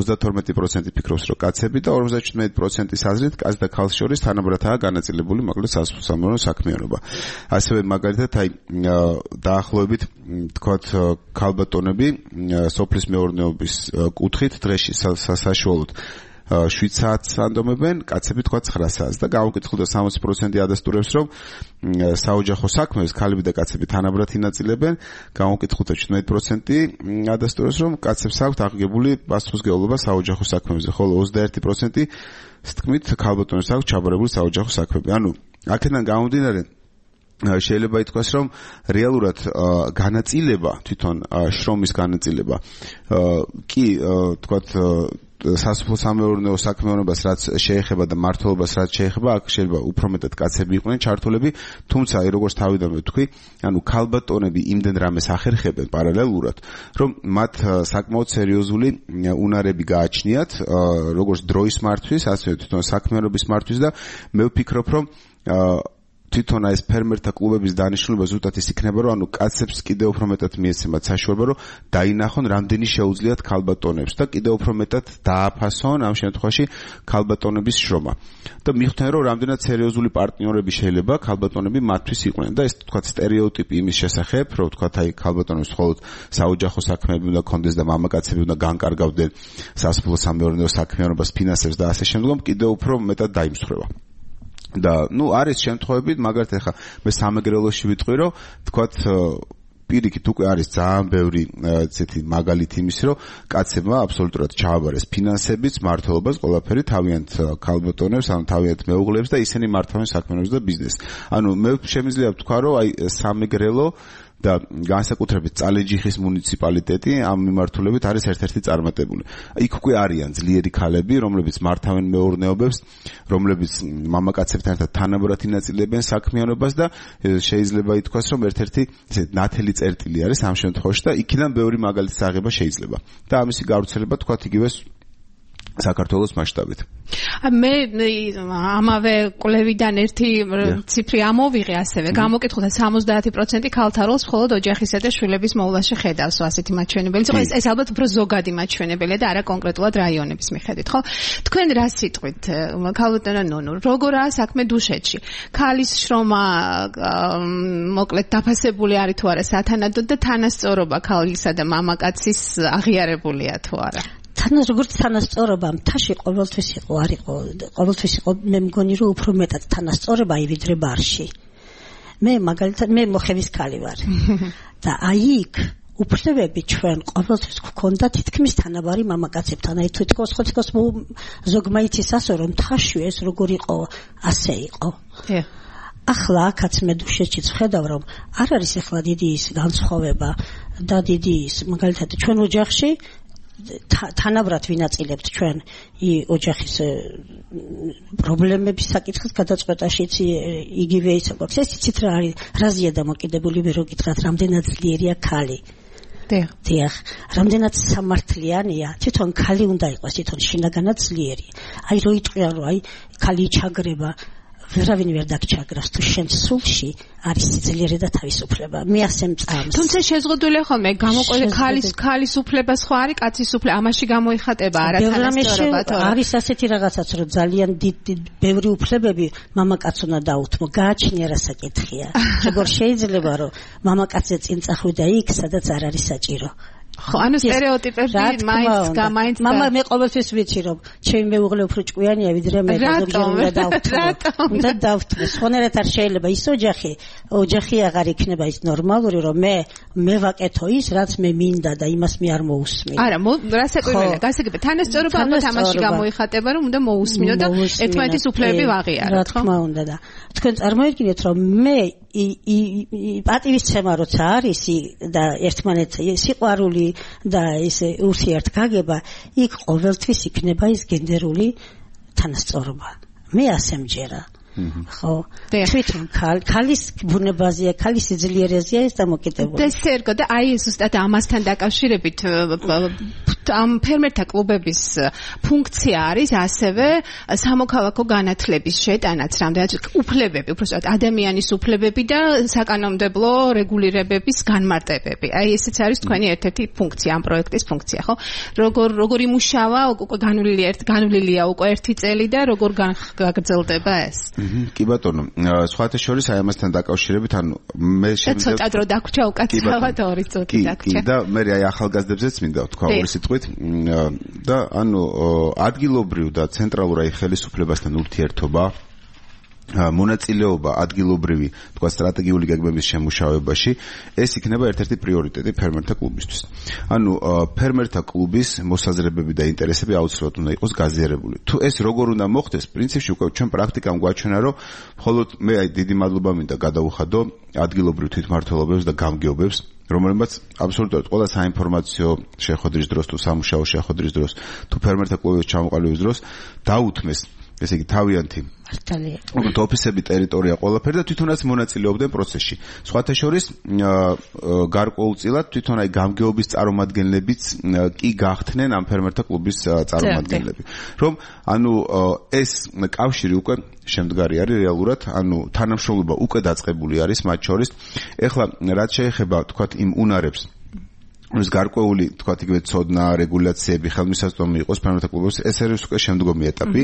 [SPEAKER 6] 32% ფიქრობს რომ კაცები და 57%-ის აზრით კაც და ქალს შორის თანაბრადაა განაწილებული მოკლედ სასოფლო საქმიანობა. ასევე მაგალითად აი დაახლოებით თქვათ ქალბატონები სოფლის მეურნეობის კუთხით დღეში საშუალოდ 7 საათს ანდომებენ, კაცები თქვა 9 საათს და გამოკითხულთა 60% ადასტურებს რომ საოჯახო საქმეს ქალები და კაცები თანაბრად ინაწილებენ, გამოკითხულთა 17% ადასტურებს რომ კაცებს აქვთ აღგებული პასუხისმგებლობა საოჯახო საქმეებზე, ხოლო 21% თქმით ქალბატონებს აქვთ ჩაბარებული საოჯახო საქმეები. ანუ აქედან გამომდინარე შეიძლება ითქვას რომ რეალურად განაწილება თვითონ შრომის განაწილება კი თქვათ სასოფლო სამეურნეო საქმიანობას რაც შეეხება და მართლობას რაც შეეხება აქ შეიძლება უფრო მეტად კაცები იყვნენ ჩართულები თუმცა როგორც თავიდან ვთქვი ანუ ქალბატონები იმდენ რამეს ახერხებენ პარალელურად რომ მათ საკმაოდ სერიოზული უნარები გააჩნიათ როგორც დროის მართვის ასევე თვითონ საქმიანობის მართვის და მე ვფიქრობ რომ თვითონ ეს ფერმერთა კლუბების დანიშნულება ზუსტად ის იქნება რომ ანუ კაცებს კიდევ უფრო მეტად მიეცემათ საშუალება რომ დაინახონ რამდენი შეუძლიათ ქალბატონებს და კიდევ უფრო მეტად დააფასონ ამ შემთხვევაში ქალბატონების შრომა და მიხვდნენ რომ რამდენად სერიოზული პარტნიორები შეიძლება ქალბატონები მათთვის იყვნენ და ეს თქვა სტერეოტიპი იმის შესახებ რომ თქვა აი ქალბატონებს მხოლოდ საოჯახო საქმეები უნდა კონდეს და მამაკაცები უნდა განკარგავდნენ სასოფლო სამეურნეო საქმიანობას ფინანსებს და ასე შემდგომ კიდევ უფრო მეტად დაიმსხვრება და ნუ არის შემთხვევები მაგალითად ახლა მე სამეგრელოში ვიტყვი რომ თქვათ პირიქით უკვე არის ძალიან ბევრი ესეთი მაგალითი იმისი რომ კაცებმა აბსოლუტურად ჩააბარეს ფინანსებიც მართლობას ყველაფერი თავიანთ ქალბატონებს ანუ თავიანთ მეუღლეებს და ისინი მართავენ საქმიანობას და ბიზნესს ანუ მე შემიძლია ვთქვა რომ აი სამეგრელო და განსაკუთრებით წალენჯიხის მუნიციპალიტეტი ამ მიმართულებით არის ერთ-ერთი წარმატებული. იქ უკვე არიან ძლიერი ქალები, რომლებიც მართავენ მეურნეობებს, რომლებიც მამაკაცებთან ერთად თანაბრად ინაწილებენ საქმიანობას და შეიძლება ითქვას, რომ ერთ-ერთი ესე ნათელი წერტილი არის ამ შემთხვევაში და იქიდან ბევრი მაგალითის აღება შეიძლება. და ამისი გავრცელება თქვათ იგივე საქართველოს მასშტაბით.
[SPEAKER 4] მე ამავე კვლევიდან ერთი ციფრი ამოვიღე ასევე გამოკითხულთა 70% ქალთა როლს მხოლოდ ოჯახისა და შვილების მოვლაში ხედავს ასეთი მაჩვენებელი. ეს ალბათ უფრო ზოგადი მაჩვენებელია და არა კონკრეტულად რაიონების მიხედვით, ხო? თქვენ რა სიტყვით, ქალბატონო ნუნუ, როგორაა საქმე დუშეთში? ქალის შრომა მოკლედ დაფასებული არის თუ არა სათანადოდ და თანასწორობა ქალისა და მამაკაცის აღიარებულია თუ არა?
[SPEAKER 7] როგორც თანასწორობა მთაში ყოველთვის იყო მე მგონი რომ უფრო მეტად თანასწორებაა ვიდრე ბარში მე მაგალითად მე მოხევის ქალი ვარ და აი იქ უფლებები ჩვენ ყოველთვის გვქონდა თითქმის თანაბარი მამაკაცებთან. აი თუ თქოს ზოგმა იცის ასე რომ თაში ეს როგორ იყო, ასე იყო. ახლა აქაც მე დუშეთშიც ვხედავ რომ არ არის ახლა დიდი ის განსხვავება და დიდი ის მაგალითად ჩვენ ოჯახში თანაბრად ვინაწილებთ ჩვენ ოჯახის პრობლემების საკითხის გადაწყვეტაშიც იგივე ის აქვს. ეს იცით რა არის რაზეა დამოკიდებული მე რო გითხრათ რამდენად ძლიერია ქალი. დიახ, რამდენად სამართლიანია, თვითონ ქალი უნდა იყოს, თვითონ შინაგანად ძლიერი. აი რო იტყვიან რომ აი ქალი ჩაგრება ვერავინ ვერ დაგჩაგრავს თუ შენ სულში არის სიძლიერე და თავისუფლება. მე ასე მწამს.
[SPEAKER 4] თუმცა შეზღუდულია ხოლმე გამოყვე ქალის უფლება სხვა არის, კაცის უფლება ამაში გამოიხატება არათანასწორობა თორე.
[SPEAKER 7] არის ასეთი რაღაცაც რომ ძალიან ბევრი უფლებები მამაკაცს უნდა დაუთმო. გააჩნია რა საკითხია. როგორ შეიძლება რომ მამაკაცზე წინ წახვიდა იქ, სადაც არ არის საჭირო.
[SPEAKER 4] ხო, ანუ სტერეოტიპები მაინც
[SPEAKER 7] მამა მე ყოველთვის ვიცი რომ ჩემი მეუღლე უფრო ჭკვიანია ვიდრე მე და ზოგჯერ უნდა დავთმო. სხვანაირად არ შეიძლება ის ოჯახი აღარ იქნება ის ნორმალური რომ მე ვაკეთო ის რაც მე მინდა და იმას მე არ მოусმინე.
[SPEAKER 4] არა, რასაკვირველია, გასაგებია თანასწორობა ალბათ ამაში გამოიხატება რომ უნდა მოусმინო და ერთმანეთის უფლებები ვაღიაროთ,
[SPEAKER 7] რა თქმა უნდა და თქვენ წარმოიდგინეთ რომ მე პატივისცემა როცა არის და ერთმანეთს სიყვარული და ესე ურთიერთგაგება იქ ყოველთვის იქნება ის გენდერული თანასწორობა. მე ასე მჯერა. ხო, თვითონ ქალის ბუნებაზეა, ქალის სიძლიერეზეა ეს დამოკიდებული.
[SPEAKER 4] და სერგო და აი ზუსტად ამასთან დაკავშირებით ამ ფერმერთა კლუბების ფუნქცია არის ასევე სამოქალაქო განათლების შეტანაც, რამდენად უფლებები, უბრალოდ ადამიანის უფლებები და საკანონმდებლო რეგულირებების განმარტებები. აი ესეც არის თქვენი ერთ-ერთი ფუნქცია, ამ პროექტის ფუნქცია, ხო? როგორ იმუშავა, უკვე განვლილია უკვე 1 წელი და როგორ გაგრძელდება ეს?
[SPEAKER 6] კი ბატონო, სხვათა შორის აი ამასთან დაკავშირებით, ანუ მე
[SPEAKER 4] შემიძლია ცოტა დრო დაგვრჩა უკაცრავად 2 წუთი დაგვრჩა.
[SPEAKER 6] და მე აი ახალგაზრდებზეც მინდა თქვა ორი სიტყვით და ანუ ადგილობრივ და ცენტრალურ აი ხელისუფლებასთან ურთიერთობა მონაწილეობა ადგილობრივი თქვა სტრატეგიული გეგმების შემუშავებაში ეს იქნება ერთ-ერთი პრიორიტეტი ფერმერთა კლუბისთვის. ანუ ფერმერთა კლუბის მოსაზრებები და ინტერესები აუცილებლად უნდა იყოს გაზიარებული. თუ ეს როგორ უნდა მოხდეს, პრინციპში უკვე ჩვენ პრაქტიკამ გვაჩვენა, რომ მხოლოდ მე აი დიდი მადლობა მინდა გადავუხადო ადგილობრივ თვითმმართველობებს და გამგეობებს, რომელებაც აბსოლუტურად ყველა საინფორმაციო შეხვედრის დროს თუ სამუშაო შეხვედრის დროს თუ ფერმერთა კლუბის ჩამოყალიბების დროს დაუთმეს ესე იგი თავიანთი ოფისები ტერიტორია ყველაფერი და თვითონაც მონაწილეობდნენ პროცესში. სხვათა შორის გარკვეულწილად თვითონ აი გამგეობის წარმომადგენლებიც კი გახდნენ ამ ფერმერთა კლუბის წარმომადგენლები. რომ ანუ ეს კავშირი უკვე შემდგარი არის რეალურად, ანუ თანამშრომლობა უკვე დაწყებული არის მათ შორის. ეხლა რაც შეეხება თქვათ იმ უნარებს ეს გარკვეული თქვათ იგივე ცოდნა, რეგულაციები, ხელმისაწვდომი იყოს ფერმერთა კლუბებს, ეს არის უკვე შემდგომი ეტაპი.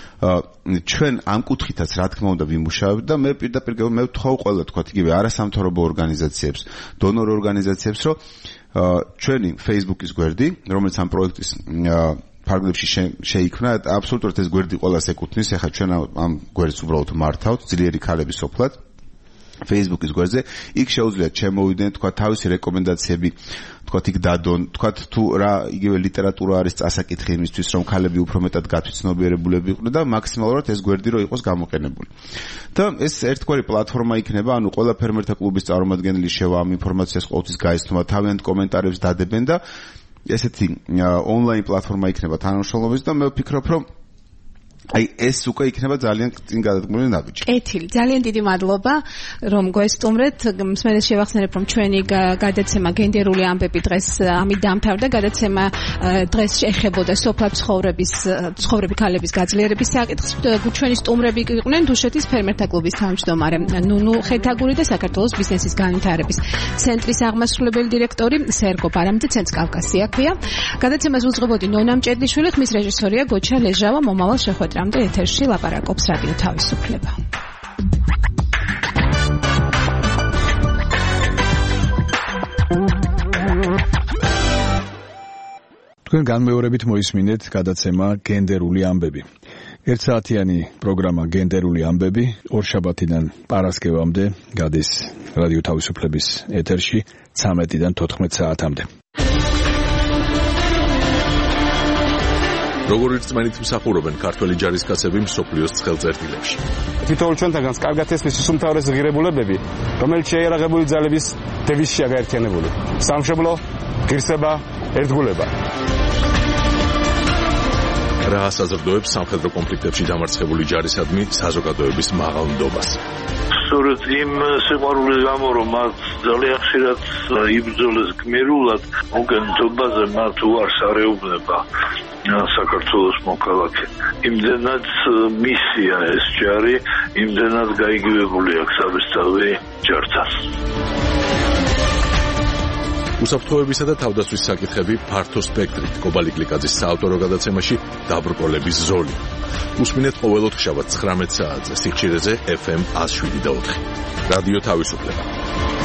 [SPEAKER 6] ჩვენ ამ კუთხითაც რა თქმა უნდა ვიმუშავებთ და მე პირდაპირ მე ვთხოვ ყველა თქვათ იგივე არასამთავრობო ორგანიზაციებს, დონორ ორგანიზაციებს, რომ ჩვენი Facebook-ის გვერდი, რომელიც ამ პროექტის ფარგლებში შეიქმნა, აბსოლუტურად ეს გვერდი ყველას ეკუთვნის, ახლა ჩვენ ამ გვერდს უბრალოდ მართავთ, ძლიერი ქალების სოფლად. Facebook-ის გვერდზე, იქ შეუძლიათ შემოვიდნენ, თქვა თავისი რეკომენდაციები, თქვა იქ დადონ, თქვა თუ რა იგივე ლიტერატურა არის წასაკითხი იმისთვის, რომ ქალები უფრო მეტად გათვითცნობიერებულები იყვნენ და მაქსიმალურად ეს გვერდი რო იყოს გამოყენებული. და ეს ერთგვარი პლატფორმა იქნება, ანუ ყველა ფერმერთა კლუბის წარმომადგენელი შევა ამ ინფორმაციას ყოველთვის გაეცნობა, თავიანთ კომენტარებს დადებენ და ესეთი ონლაინ პლატფორმა იქნება თანამშრომლობის და მე ვფიქრობ, რომ აი ეს უკვე იქნება ძალიან წინ გადადგმული ნაბიჯი.
[SPEAKER 4] კეთილი, ძალიან დიდი მადლობა, რომ გვესტუმრეთ. მსმენელს შევახსენებ, რომ ჩვენი გადაცემა გენდერული ამბები დღეს ამით დამთავრდა. გადაცემა დღეს ეხებოდა სოფლად ცხოვრები ქალების გაძლიერების საკითხს. ჩვენი სტუმრები იყვნენ დუშეთის ფერმერთა კლუბის თავმჯდომარე ნუნუ ხეთაგური და საქართველოს ბიზნესის განვითარების ცენტრის აღმასრულებელი დირექტორი სერგო ბარამიძე, ცენტრ კავკასია ქვია. გადაცემას უძღვებოდი ნონა მჭედლიშვილი, ხმის რეჟისორია გოჩა ლეჟავა. მომავალ შეხვედრამდე ეთერში ლაპარაკობს რადიო თავისუფლება.
[SPEAKER 3] თქვენ განმეორებით მოისმინეთ გადაცემა გენდერული ამბები. ერთსაათიანი პროგრამა გენდერული ამბები ორშაბათიდან პარასკევამდე გადის რადიო თავისუფლების ეთერში 13-დან 14 საათამდე.
[SPEAKER 1] როგორ რწმენით მსახურობენ ქართველი ჯარისკაცები მსოფლიოს ცხელწერტილებში.
[SPEAKER 9] თითოეულ ჩვენთაგანს კარგად ესმის უმთავრეს ღირებულებები, რომელიც შეიარაღებული ძალების დევიზშია გაერთიანებული. სამშობლო, ღირსება, ერთგულება.
[SPEAKER 1] რა საზრდოებს სამხედრო კონფლიქტებში დამარცხებული ჯარისადმი საზოგადოების მაღალ ნდობას.
[SPEAKER 10] სწორედ იმ სიყვარულის გამო, რომ მათ ძალიან ხშირად იბრძოლეს გმირულად, მოგონებაზე მათ უარს არეუბნება საქართველოს მოქალაქე. იმდენად მისია ეს ჯარი, იმდენად გაიგივებული აქვს საბესწავლი ჯართან.
[SPEAKER 1] უსაფრთხოებისა და თავდაცვის საკითხები ფართო სპექტრით კობალი გლიკაძის საავტორო გადაცემაში დაბრკოლების ზოლი. უსმინეთ ყოველ ოთხშაბათს 19 საათზე სიხშირეზე FM 107.4. რადიო თავისუფლება.